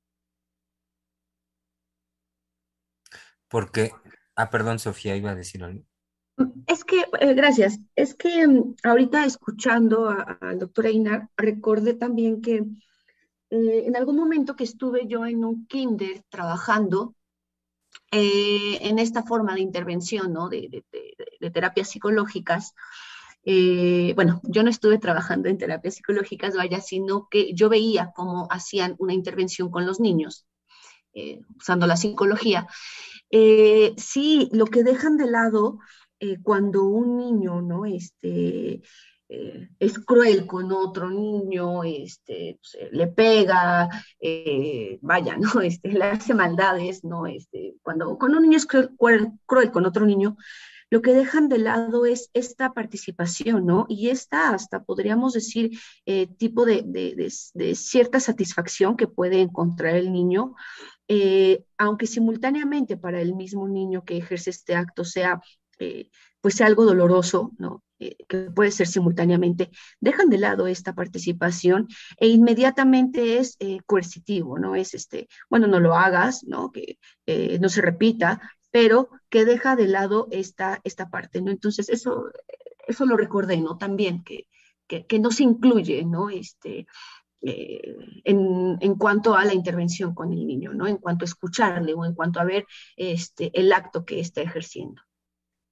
B: Porque, ah, perdón, Sofía, iba a decir algo.
D: Es que, eh, gracias, es que mm, ahorita escuchando a- al doctor Einar, recordé también que eh, en algún momento que estuve yo en un kinder trabajando eh, en esta forma de intervención, ¿no? De, de- de- de terapias psicológicas. Eh, bueno, yo no estuve trabajando en terapias psicológicas, vaya, sino que yo veía cómo hacían una intervención con los niños, eh, usando la psicología. Eh, sí, lo que dejan de lado eh, cuando un niño, ¿no? Este, eh, es cruel con otro niño, este, pues, eh, le pega, eh, vaya, ¿no? Este, le hace maldades, ¿no? Este, cuando, cuando un niño es cruel, cruel, cruel con otro niño, lo que dejan de lado es esta participación, ¿no? Y esta hasta podríamos decir eh, tipo de, de, de, de cierta satisfacción que puede encontrar el niño, eh, aunque simultáneamente para el mismo niño que ejerce este acto sea, eh, pues sea algo doloroso, ¿no? Eh, que puede ser simultáneamente, dejan de lado esta participación e inmediatamente es eh, coercitivo, ¿no? Es este, bueno, no lo hagas, ¿no? Que eh, no se repita, pero que deja de lado esta, esta parte, ¿no? Entonces, eso, eso lo recordé, ¿no? También, que, que, que no se incluye, ¿no? Este, eh, en, en, cuanto a la intervención con el niño, ¿no? En cuanto a escucharle o en cuanto a ver este, el acto que está ejerciendo.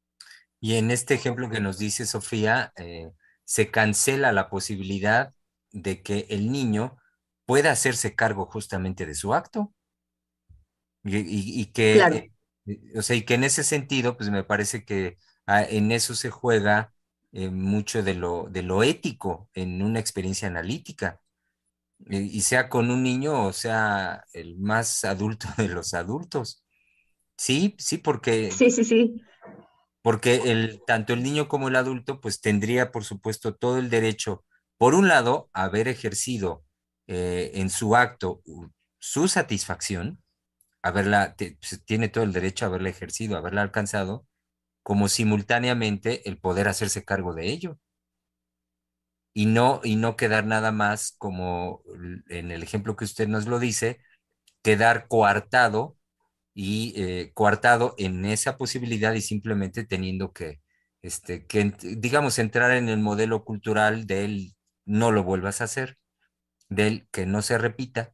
B: Y en este ejemplo que nos dice Sofía, eh, se cancela la posibilidad de que el niño pueda hacerse cargo justamente de su acto. Y, y- y
D: Claro.
B: que, eh, o sea, y que en ese sentido, pues me parece que ah, en eso se juega eh, mucho de lo, de lo ético en una experiencia analítica. Eh, y sea con un niño o sea el más adulto de los adultos. Sí, sí, porque,
D: Sí, sí, sí.
B: porque el, tanto el niño como el adulto, pues tendría, por supuesto, todo el derecho, por un lado, a haber ejercido eh, en su acto u- su satisfacción, haberla, te- pues, tiene todo el derecho a haberla ejercido, haberla alcanzado, como simultáneamente el poder hacerse cargo de ello. Y no, y no quedar nada más como en el ejemplo que usted nos lo dice, quedar coartado y eh, coartado en esa posibilidad y simplemente teniendo que, este, que, ent- digamos, entrar en el modelo cultural del no lo vuelvas a hacer, del que no se repita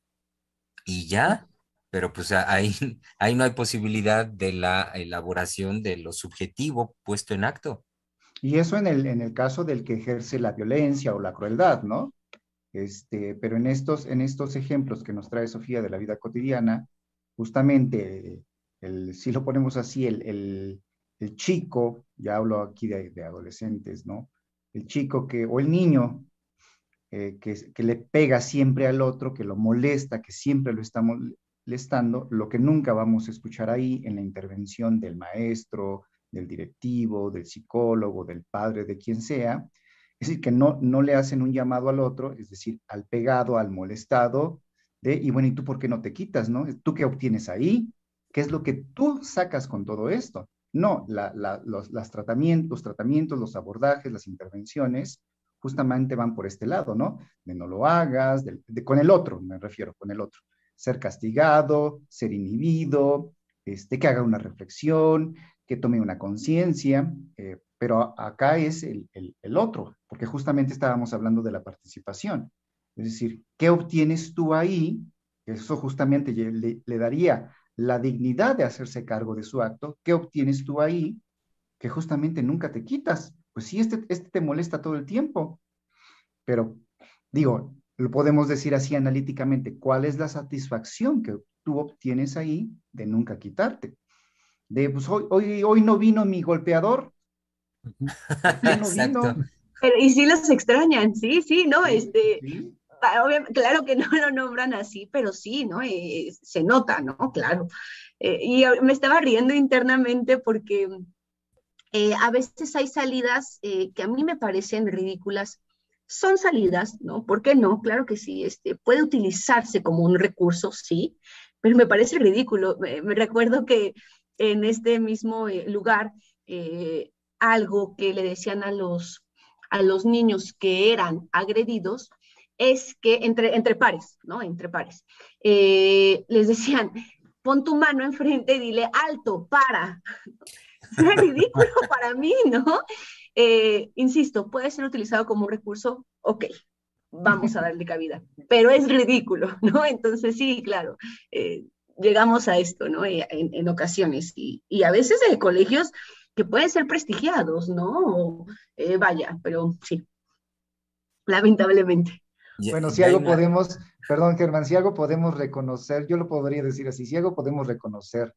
B: y ya, pero pues a- ahí, ahí no hay posibilidad de la elaboración de lo subjetivo puesto en acto.
A: Y eso en el, en el caso del que ejerce la violencia o la crueldad, ¿no? Este, pero en estos, en estos ejemplos que nos trae Sofía de la vida cotidiana, justamente, el, si lo ponemos así, el, el, el chico, ya hablo aquí de, de adolescentes, ¿no? El chico que, o el niño eh, que, que le pega siempre al otro, que lo molesta, que siempre lo está molestando, lo que nunca vamos a escuchar ahí en la intervención del maestro, del directivo, del psicólogo, del padre, de quien sea, es decir, que no, no le hacen un llamado al otro, es decir, al pegado, al molestado, de, y bueno, ¿y tú por qué no te quitas, no? ¿Tú qué obtienes ahí? ¿Qué es lo que tú sacas con todo esto? No, la, la, los, las tratamientos, los tratamientos, los abordajes, las intervenciones, justamente van por este lado, ¿no? De no lo hagas, de, de, con el otro, me refiero, con el otro. Ser castigado, ser inhibido, este, que haga una reflexión, que tome una conciencia, eh, pero acá es el, el, el, otro, porque justamente estábamos hablando de la participación. Es decir, ¿qué obtienes tú ahí? Eso justamente le, le daría la dignidad de hacerse cargo de su acto. ¿Qué obtienes tú ahí? Que justamente nunca te quitas. Pues sí, este, este te molesta todo el tiempo, pero digo, lo podemos decir así analíticamente, ¿cuál es la satisfacción que tú obtienes ahí de nunca quitarte? De, pues hoy, hoy, hoy no vino mi golpeador,
C: Ujú.
A: ¿por qué no
B: Exacto.
A: vino?
D: Pero, y sí los extrañan, sí, sí, ¿no?
A: Sí,
D: Este,
A: sí.
D: obviamente, claro que no lo nombran así, pero sí, ¿no? Eh, se nota, ¿no? Claro. Eh, y me estaba riendo internamente porque eh, a veces hay salidas eh, que a mí me parecen ridículas. Son salidas, ¿no? ¿Por qué no? Claro que sí, este, puede utilizarse como un recurso, sí, pero me parece ridículo. Me, me recuerdo que en este mismo eh, lugar, eh, algo que le decían a los, a los niños que eran agredidos es que entre, entre pares, ¿no? Entre pares, eh, les decían, pon tu mano enfrente y dile, alto, para, es ridículo para mí, ¿no? Eh, insisto, puede ser utilizado como un recurso, ok, vamos a darle cabida, pero es ridículo, ¿no? Entonces sí, claro, eh, llegamos a esto, ¿no? En, en ocasiones y, y, a veces de colegios que pueden ser prestigiados, ¿no? Eh, vaya, pero sí, lamentablemente.
B: Y,
A: Bueno, si
B: y hay
A: algo
B: una,
A: podemos, perdón, Germán, si algo podemos reconocer, yo lo podría decir así, si algo podemos reconocer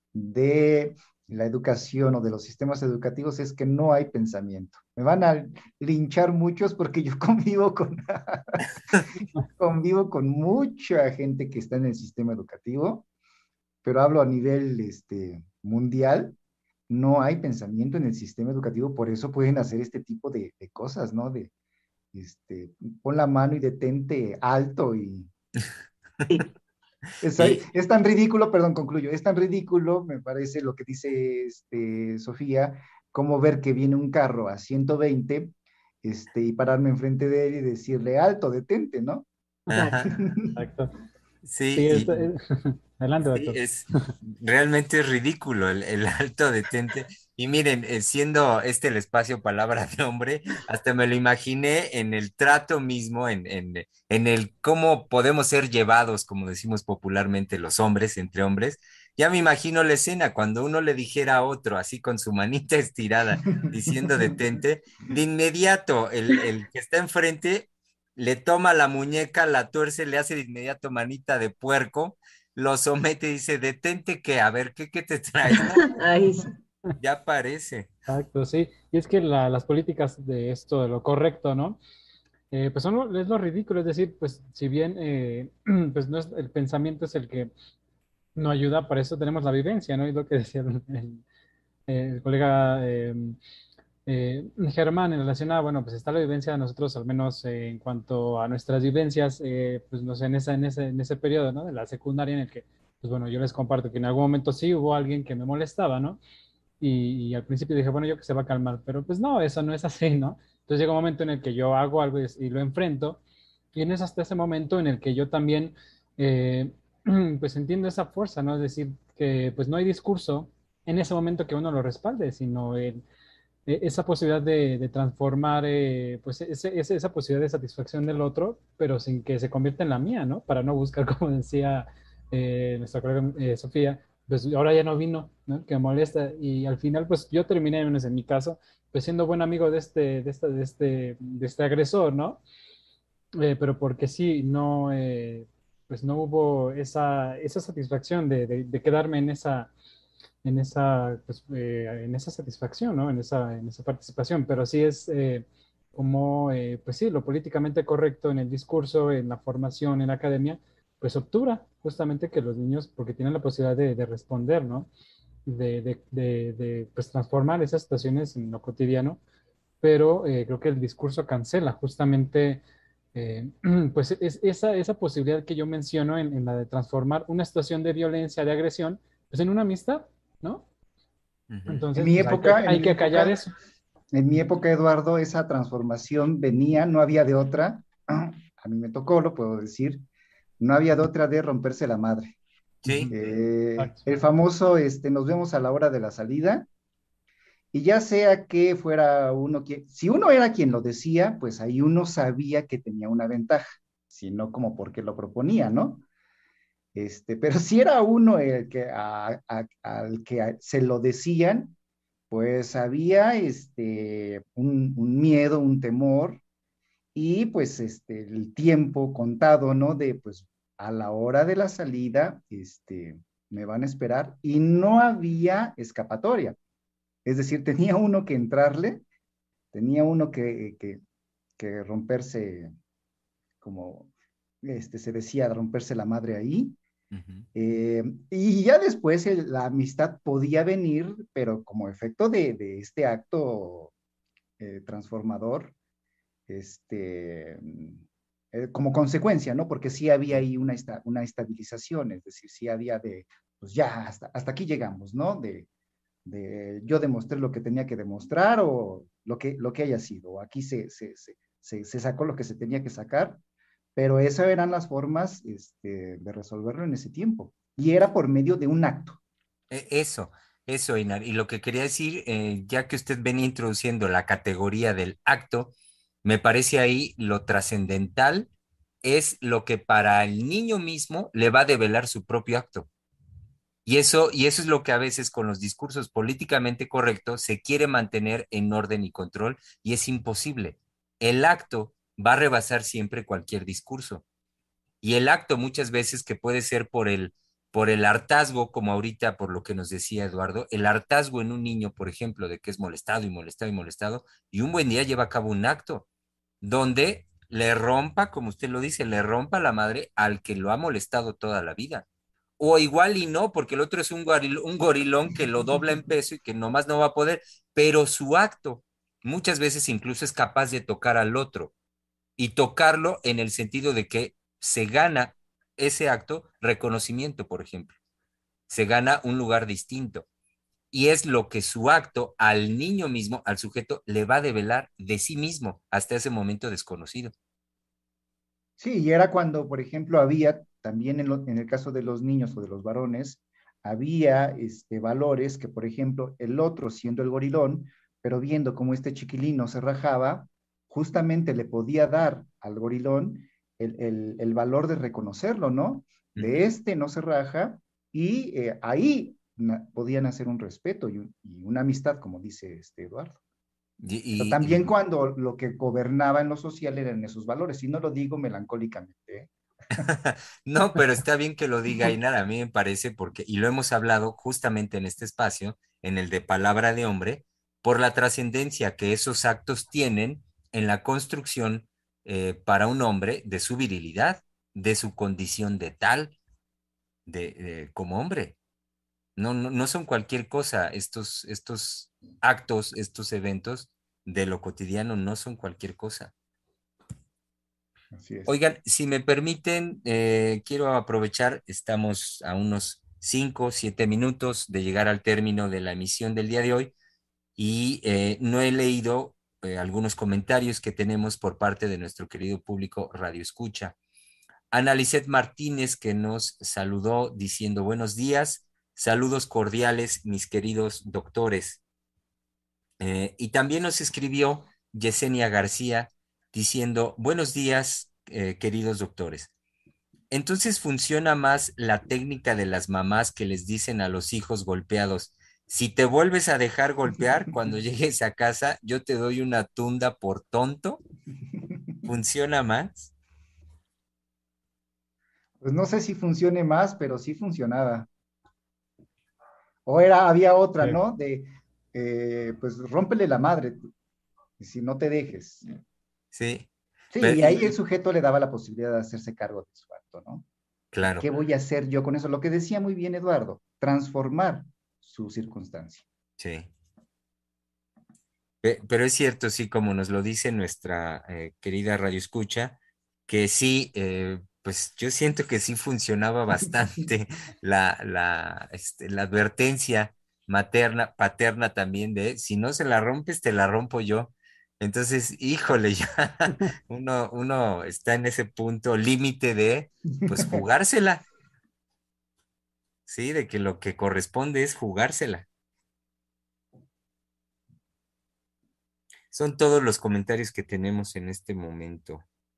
A: de la educación o de los sistemas educativos es que no hay pensamiento. Me van a linchar muchos porque yo convivo con, convivo con mucha gente que está en el sistema educativo, pero hablo a nivel este, mundial. No hay pensamiento en el sistema educativo, por eso pueden hacer este tipo de, de cosas, ¿no? De, este, pon la mano y detente alto y
D: Sí.
A: es,
B: y,
A: es tan ridículo, perdón, concluyo, es tan ridículo, me parece lo que dice este, Sofía, como ver que viene un carro a ciento veinte este, y pararme enfrente de él y decirle alto, detente, ¿no?
B: ajá,
C: Exacto.
B: sí,
C: Sí,
B: y,
C: está- eh, adelante,
B: sí,
C: doctor.
B: es realmente es ridículo el, el alto detente. Y miren, eh, siendo este el espacio palabra de hombre, hasta me lo imaginé en el trato mismo, en, en, en el cómo podemos ser llevados, como decimos popularmente los hombres, entre hombres. Ya me imagino la escena cuando uno le dijera a otro, así con su manita estirada, diciendo detente, de inmediato el, el que está enfrente le toma la muñeca, la tuerce, le hace de inmediato manita de puerco, lo somete y dice, detente que, a ver, ¿qué, qué te traes? No,
D: Ay, sí.
B: ya parece.
C: Exacto, sí. Y es que la- las políticas de esto, de lo correcto, ¿no? Eh, pues son lo, es lo ridículo, es decir, pues si bien eh, pues no es, el pensamiento es el que no ayuda, para eso tenemos la vivencia, ¿no? Y lo que decía el, el- el colega eh, eh, Germán en relación a, bueno, pues está la vivencia de nosotros, al menos eh, en cuanto a nuestras vivencias, eh, pues no sé, en, esa, en, ese, en ese periodo, ¿no? De la secundaria en el que, pues bueno, yo les comparto que en algún momento sí hubo alguien que me molestaba, ¿no? Y, y al principio dije, bueno, yo que se va a calmar, pero pues no, eso no es así, ¿no? Entonces llega un momento en el que yo hago algo y, y lo enfrento, y en es hasta ese momento en el que yo también, eh, pues entiendo esa fuerza, ¿no? Es decir, que pues no hay discurso en ese momento que uno lo respalde, sino el, e- esa posibilidad de, de transformar, eh, pues ese- ese- esa posibilidad de satisfacción del otro, pero sin que se convierta en la mía, ¿no? Para no buscar, como decía eh, nuestra colega eh, Sofía, pues ahora ya no vino, ¿no? Que molesta. Y al final, pues yo terminé, al menos en mi caso, pues siendo buen amigo de este, de esta- de este, de este agresor, ¿no? Eh, pero porque sí, no, eh, pues no hubo esa, esa satisfacción de, de- de quedarme en esa, en esa, pues, eh, en esa satisfacción, ¿no? En esa, en esa participación, pero sí es eh, como, eh, pues sí, lo políticamente correcto en el discurso, en la formación, en la academia, pues obtura justamente que los niños, porque tienen la posibilidad de, de responder, ¿no? De, de, de, de, pues transformar esas situaciones en lo cotidiano, pero eh, creo que el discurso cancela justamente eh, pues es, esa, esa posibilidad que yo menciono en, en la de transformar una situación de violencia, de agresión, pues en una amistad, ¿no?
B: Ujú.
A: En
C: Entonces,
A: mi
C: pues hay que,
A: época, en
C: hay
A: mi
C: que callar
A: época,
C: eso.
A: en mi época, Eduardo, esa transformación venía, no había de otra. A mí me tocó, lo puedo decir, no había de otra de romperse la madre.
B: Sí,
A: Eh,
C: Exacto.
A: el famoso, este, nos vemos a la hora de la salida, y ya sea que fuera uno quien, si uno era quien lo decía, pues ahí uno sabía que tenía una ventaja, si no como porque lo proponía, ¿no? Este, pero si era uno el que, a- a- al que se lo decían, pues había este, un, un miedo, un temor, y pues este, el tiempo contado, ¿no? De pues a la hora de la salida, este, me van a esperar, y no había escapatoria. Es decir, tenía uno que entrarle, tenía uno que, que, que romperse, como este, se decía, romperse la madre ahí.
B: ujú.
A: Eh, y ya después el- la amistad podía venir, pero como efecto de, de este acto eh, transformador, este, mm, eh, como consecuencia, ¿no? Porque sí había
B: Sí.
A: ahí una, esta- una estabilización, es decir, sí había de, pues ya, hasta, hasta aquí llegamos, ¿no? De, de yo demostré lo que tenía que demostrar o lo que, lo que haya sido. Aquí se, se, se, se, se sacó lo que se tenía que sacar, pero esas eran las formas este, de resolverlo en ese tiempo. Y era por medio de un acto.
B: E- Eso, eso, Inar. Y lo que quería decir, eh, ya que usted venía introduciendo la categoría del acto, me parece ahí lo trascendental es lo que para el niño mismo le va a develar su propio acto. Y eso, y eso es lo que a veces con los discursos políticamente correctos se quiere mantener en orden y control y es imposible. El acto va a rebasar siempre cualquier discurso. Y el acto muchas veces que puede ser por el, por el hartazgo, como ahorita por lo que nos decía Eduardo, el hartazgo en un niño, por ejemplo, de que es molestado y molestado y molestado, y un buen día lleva a cabo un acto donde le rompa, como usted lo dice, le rompa la madre al que lo ha molestado toda la vida. O igual y no, porque el otro es un, goril, un gorilón que lo dobla en peso y que nomás no va a poder, pero su acto muchas veces incluso es capaz de tocar al otro y tocarlo en el sentido de que se gana ese acto reconocimiento, por ejemplo, se gana un lugar distinto. Y es lo que su acto al niño mismo, al sujeto, le va a develar de sí mismo hasta ese momento desconocido.
A: Sí, y era cuando, por ejemplo, había, también en, lo- en el caso de los niños o de los varones, había este, valores que, por ejemplo, el otro siendo el gorilón, pero viendo cómo este chiquilino se rajaba, justamente le podía dar al gorilón el, el- el valor de reconocerlo, ¿no?
B: Uh -huh.
A: De este no se raja, y eh, ahí na- podían hacer un respeto y, un- y una amistad, como dice este Eduardo.
B: Y,
A: Pero
B: y-
A: también
B: y-
A: cuando lo que gobernaba en lo social eran esos valores, y no lo digo melancólicamente, ¿eh?
B: no, pero está bien que lo diga y nada, a mí me parece porque, y lo hemos hablado justamente en este espacio, en el de Palabra de Hombre, por la trascendencia que esos actos tienen en la construcción eh, para un hombre de su virilidad, de su condición de tal, de, de- como hombre. No, no, no son cualquier cosa, estos, estos actos, estos eventos de lo cotidiano no son cualquier cosa.
A: Así es.
B: Oigan, si me permiten, eh, quiero aprovechar, estamos a unos cinco, siete minutos de llegar al término de la emisión del día de hoy y eh, no he leído eh, algunos comentarios que tenemos por parte de nuestro querido público Radio Escucha. Ana Lisset Martínez, que nos saludó diciendo buenos días, saludos cordiales, mis queridos doctores. Eh, y también nos escribió Yesenia García diciendo buenos días, eh, queridos doctores. Entonces funciona más la técnica de las mamás que les dicen a los hijos golpeados, si te vuelves a dejar golpear cuando llegues a casa, yo te doy una tunda por tonto. ¿Funciona más?
A: Pues no sé si funcione más, pero sí funcionaba. O era, había otra,
C: Sí.
A: ¿no? De, eh, pues rómpele la madre, si no te dejes.
B: Sí.
A: Sí,
B: Pero,
A: y
B: y,
A: ahí el
B: y-
A: sujeto le daba la posibilidad de hacerse cargo de su acto, ¿no? ¿Y
B: claro,
A: qué voy a hacer yo con eso? Lo que decía muy bien Eduardo, transformar su circunstancia.
B: sí. Pe- Pero es cierto, sí, como nos lo dice nuestra eh, querida Radio Escucha, que sí, eh, pues yo siento que sí funcionaba bastante la, la, este, la advertencia materna, paterna también de si no se la rompes, te la rompo yo. Entonces, híjole, ya uno, uno está en ese punto límite de, pues, jugársela, ¿sí? De que lo que corresponde es jugársela. Son todos los comentarios que tenemos en este momento.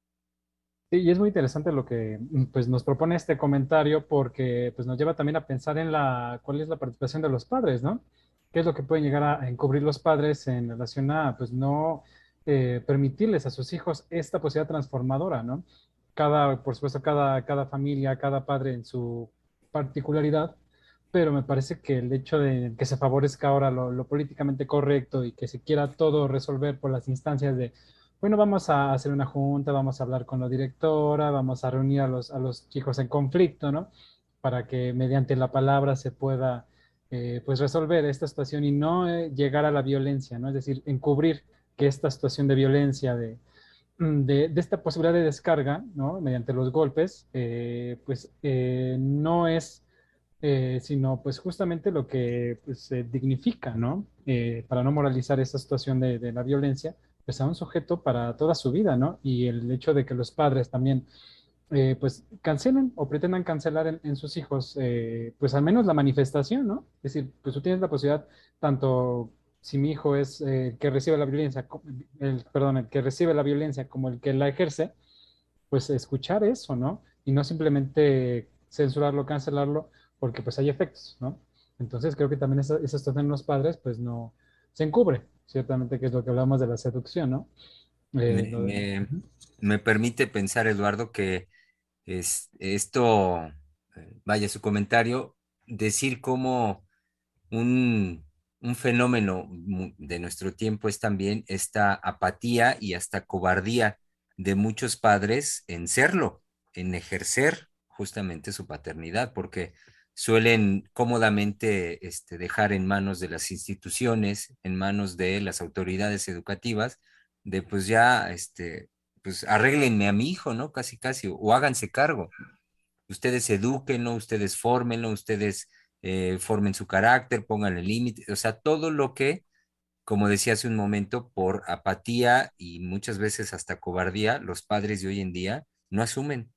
C: Sí, y es muy interesante lo que mm, pues, nos propone este comentario porque pues, nos lleva también a pensar en la, cuál es la participación de los padres, ¿no? ¿Qué es lo que pueden llegar a encubrir los padres en relación a pues, no eh, permitirles a sus hijos esta posibilidad transformadora, ¿no? Cada, por supuesto, cada, cada familia, cada padre en su particularidad, pero me parece que el hecho de que se favorezca ahora lo, lo políticamente correcto y que se quiera todo resolver por las instancias de bueno, vamos a hacer una junta, vamos a hablar con la directora, vamos a reunir a los, a los chicos en conflicto, ¿no? Para que mediante la palabra se pueda, eh, pues, resolver esta situación y no eh, llegar a la violencia, ¿no? Es decir, encubrir que esta situación de violencia, de, mm, de, de esta posibilidad de descarga, ¿no? Mediante los golpes, eh, pues eh, no es, eh, sino pues justamente lo que pues, eh, dignifica, ¿no? Eh, para no moralizar esta situación de, de la violencia, pues a un sujeto para toda su vida, ¿no? Y el hecho de que los padres también eh, pues cancelen o pretendan cancelar en, en sus hijos, eh, pues al menos la manifestación, ¿no? Es decir, pues tú tienes la posibilidad, tanto si mi hijo es eh, el que recibe la violencia, co- el, perdón, el que recibe la violencia como el que la ejerce, pues escuchar eso, ¿no? Y no simplemente censurarlo, cancelarlo, porque pues hay efectos, ¿no? Entonces creo que también esa, esa situación en los padres, pues no, se encubre, ciertamente, que es lo que hablamos de la seducción, ¿no? Eh,
B: Me,
C: lo de-
B: me,
C: Ujú.
B: me permite pensar, Eduardo, que es, esto, eh, vaya su comentario, decir cómo un, un fenómeno mu- de nuestro tiempo es también esta apatía y hasta cobardía de muchos padres en serlo, en ejercer justamente su paternidad, porque suelen cómodamente este, dejar en manos de las instituciones, en manos de las autoridades educativas, de pues ya, este, pues arréglenme a mi hijo, ¿no? Casi, casi, o háganse cargo. Ustedes edúquenlo, ustedes fórmenlo, ustedes eh, formen su carácter, pónganle límites, o sea, todo lo que, como decía hace un momento, por apatía y muchas veces hasta cobardía, los padres de hoy en día no asumen.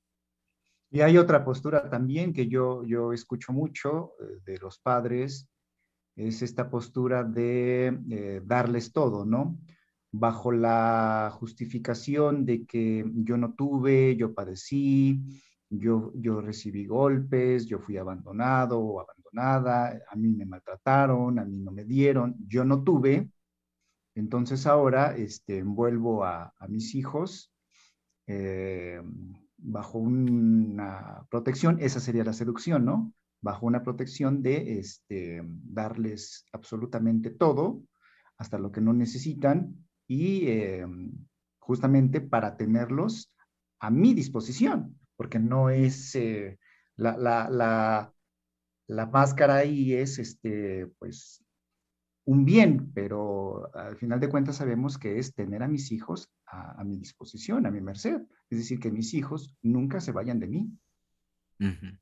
A: Y hay otra postura también que yo, yo escucho mucho eh, de los padres, es esta postura de eh, darles todo, ¿no? Bajo la justificación de que yo no tuve, yo padecí, yo, yo recibí golpes, yo fui abandonado o abandonada, a mí me maltrataron, a mí no me dieron, yo no tuve, Entonces ahora este, envuelvo a, a mis hijos eh, bajo una protección, esa sería la seducción, ¿no? Bajo una protección de este, darles absolutamente todo, hasta lo que no necesitan, y eh, justamente para tenerlos a mi disposición, porque no es eh, la, la, la, la máscara ahí es este, pues un bien, pero al final de cuentas sabemos que es tener a mis hijos a, a mi disposición, a mi merced. Es decir, que mis hijos nunca se vayan de mí.
B: Ujú.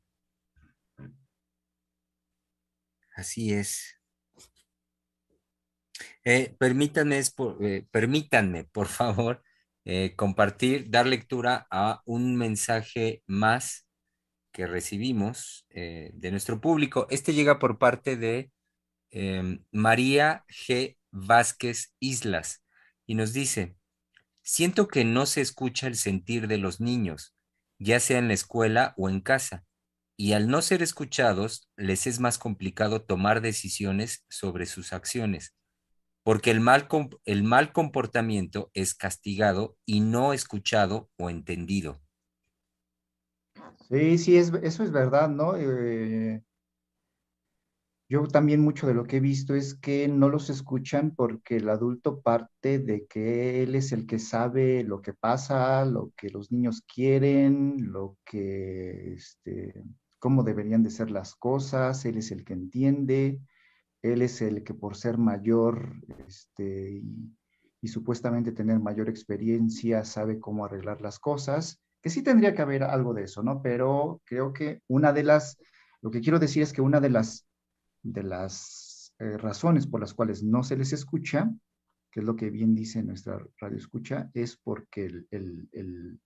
B: Así es. Eh, permítanme, es por, eh, permítanme, por favor, eh, compartir, dar lectura a un mensaje más que recibimos eh, de nuestro público. Este llega por parte de eh, María G. Vázquez Islas y nos dice, siento que no se escucha el sentir de los niños, ya sea en la escuela o en casa, y al no ser escuchados, les es más complicado tomar decisiones sobre sus acciones, porque el mal, com- el mal comportamiento es castigado y no escuchado o entendido.
A: Sí, sí, es, eso es verdad, ¿no? Eh, yo también mucho de lo que he visto es que no los escuchan porque el adulto parte de que él es el que sabe lo que pasa, lo que los niños quieren, lo que, este, cómo deberían de ser las cosas, él es el que entiende. Él es el que por ser mayor este, y, y supuestamente tener mayor experiencia sabe cómo arreglar las cosas, que sí tendría que haber algo de eso, ¿no? Pero creo que una de las, lo que quiero decir es que una de las, de las eh, razones por las cuales no se les escucha, que es lo que bien dice nuestra radio escucha, es porque el, el, el,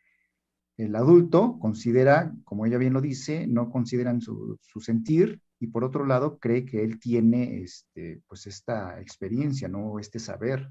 A: el adulto considera, como ella bien lo dice, no consideran su, su sentir, y por otro lado cree que él tiene este, pues esta experiencia, ¿no? Este saber,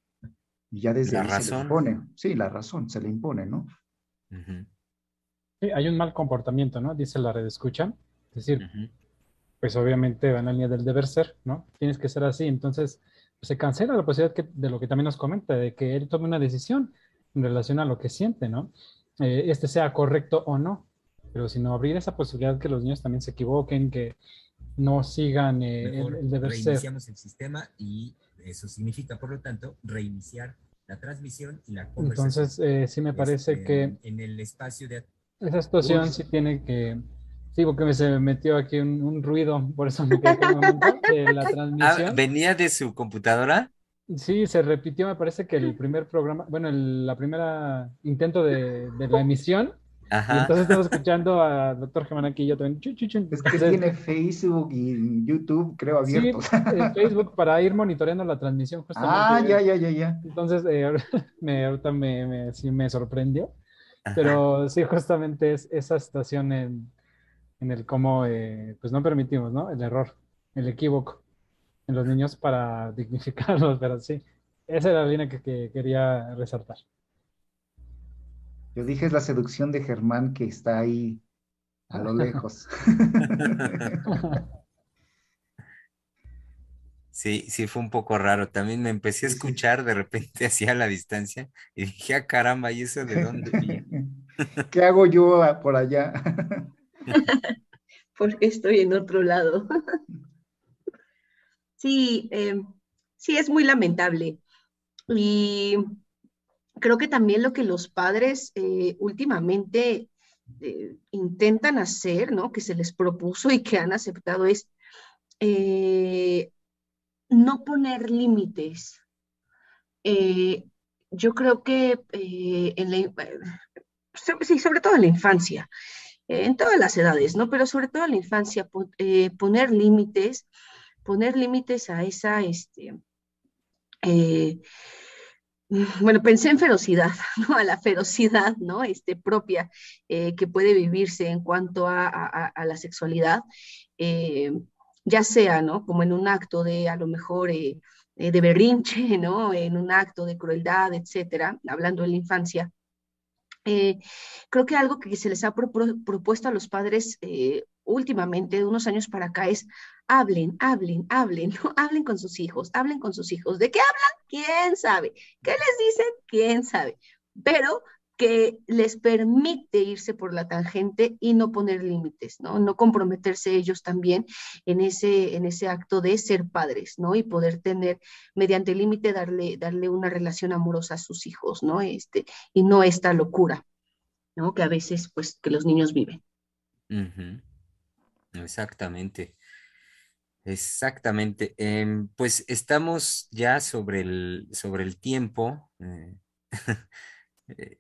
A: y ya desde
B: La
A: ahí se le
B: razón.
A: impone. Sí, la razón se le impone, ¿no?
B: Ujú,
C: Sí, hay un mal comportamiento, ¿no? Dice la red escucha. Es decir,
B: ujú.
C: pues obviamente va en la línea del deber ser, ¿no? Tienes que ser así. Entonces, pues, se cancela la posibilidad que- de lo que también nos comenta, de que él tome una decisión en relación a lo que siente, ¿no? Eh, este sea correcto o no. Pero si no, abrir esa posibilidad que los niños también se equivoquen, que no sigan eh, el,
B: Mejor
C: el deber ser.
B: reiniciamos el sistema y eso significa, por lo tanto, reiniciar la transmisión y la conversación
C: Entonces, eh, sí me parece
B: este,
C: que
B: en el espacio de...
C: esa
A: Uy,
C: situación sí tiene que... Sí, porque me, se me metió aquí un, un ruido, por eso me quedé con un momento de la
B: Ah,
C: transmisión.
B: ¿venía de su computadora?
C: Sí, se repitió, me parece que el primer programa, bueno, el, la primera intento de, de la emisión, y
B: Ajá.
C: entonces estamos escuchando a doctor Germán aquí y yo también. Chu, chu, chu.
A: es que
C: Entonces,
A: tiene Facebook y YouTube, creo,
C: sí,
A: abiertos.
C: eh, Facebook para ir monitoreando la transmisión
A: Ah,
C: justamente.
A: ya, ya, ya, ya.
C: Entonces, eh, me, ahorita me, me, sí me sorprendió,
B: Ajá.
C: pero sí, justamente es esa situación en, en el cómo, eh, pues no permitimos, ¿no? El error, el equívoco en los niños para dignificarlos, pero sí, esa era la línea que, que quería resaltar.
A: Yo dije es la seducción de Germán que está ahí a lo lejos.
B: Sí, sí, fue un poco raro. También me empecé a
A: Sí, sí.
B: escuchar de repente hacia la distancia y dije, ah, caramba, ¿y eso de dónde viene?
A: ¿Qué hago yo a- por allá?
D: Porque estoy en otro lado. Sí, eh, sí, es muy lamentable. Y creo que también lo que los padres eh, últimamente eh, intentan hacer, ¿no? Que se les propuso y que han aceptado es eh, no poner límites. Eh, yo creo que eh, en la, in- eh, so- sí, sobre todo en la infancia, eh, en todas las edades, ¿no? Pero sobre todo en la infancia, po- eh, poner límites, poner límites a esa, este, eh, bueno, pensé en ferocidad, ¿no? A la ferocidad, ¿no? Este, propia eh, que puede vivirse en cuanto a, a- a la sexualidad, eh, ya sea, ¿no? Como en un acto de, a lo mejor, eh, eh, de berrinche, ¿no? En un acto de crueldad, etcétera, hablando de la infancia. Eh, Creo que algo que se les ha pro- pro- propuesto a los padres eh, últimamente, de unos años para acá, es hablen, hablen, hablen, ¿no? Hablen con sus hijos, hablen con sus hijos. ¿De qué hablan? ¿Quién sabe? ¿Qué les dicen? ¿Quién sabe? Pero que les permite irse por la tangente y no poner límites, ¿no? No comprometerse ellos también en ese, en ese acto de ser padres, ¿no? Y poder tener, mediante el límite, darle, darle una relación amorosa a sus hijos, ¿no? Este, y no esta locura, ¿no? Que a veces, pues, que los niños viven.
B: Ujú. Exactamente, exactamente. Em, pues estamos ya sobre el, sobre el tiempo. eh, eh,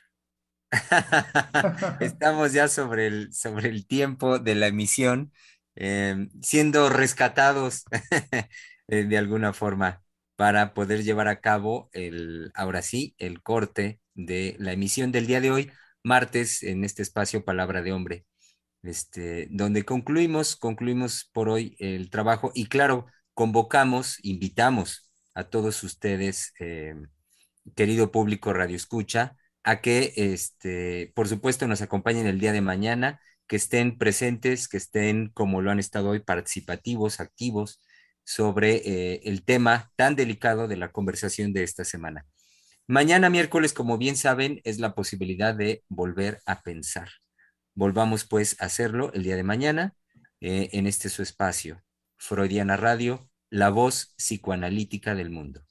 B: Estamos ya sobre el, sobre el tiempo de la emisión, em, siendo rescatados eh, de alguna forma para poder llevar a cabo el, ahora sí, el corte de la emisión del día de hoy, martes, en este espacio Palabra de Hombre, este, donde concluimos, concluimos por hoy el trabajo y claro, convocamos, invitamos a todos ustedes, eh, querido público Radio Escucha, a que, este, por supuesto, nos acompañen el día de mañana, que estén presentes, que estén, como lo han estado hoy, participativos, activos sobre eh, el tema tan delicado de la conversación de esta semana. Mañana miércoles, como bien saben, es la posibilidad de volver a pensar. Volvamos pues a hacerlo el día de mañana eh, en este su espacio, Freudiana Radio, la voz psicoanalítica del mundo.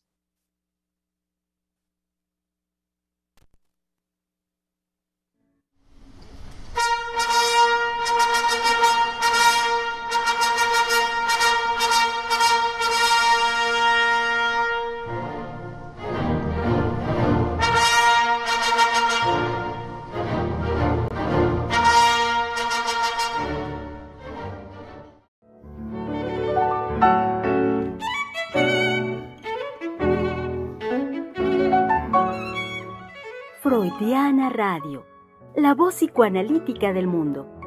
E: Freudiana Radio, la voz psicoanalítica del mundo.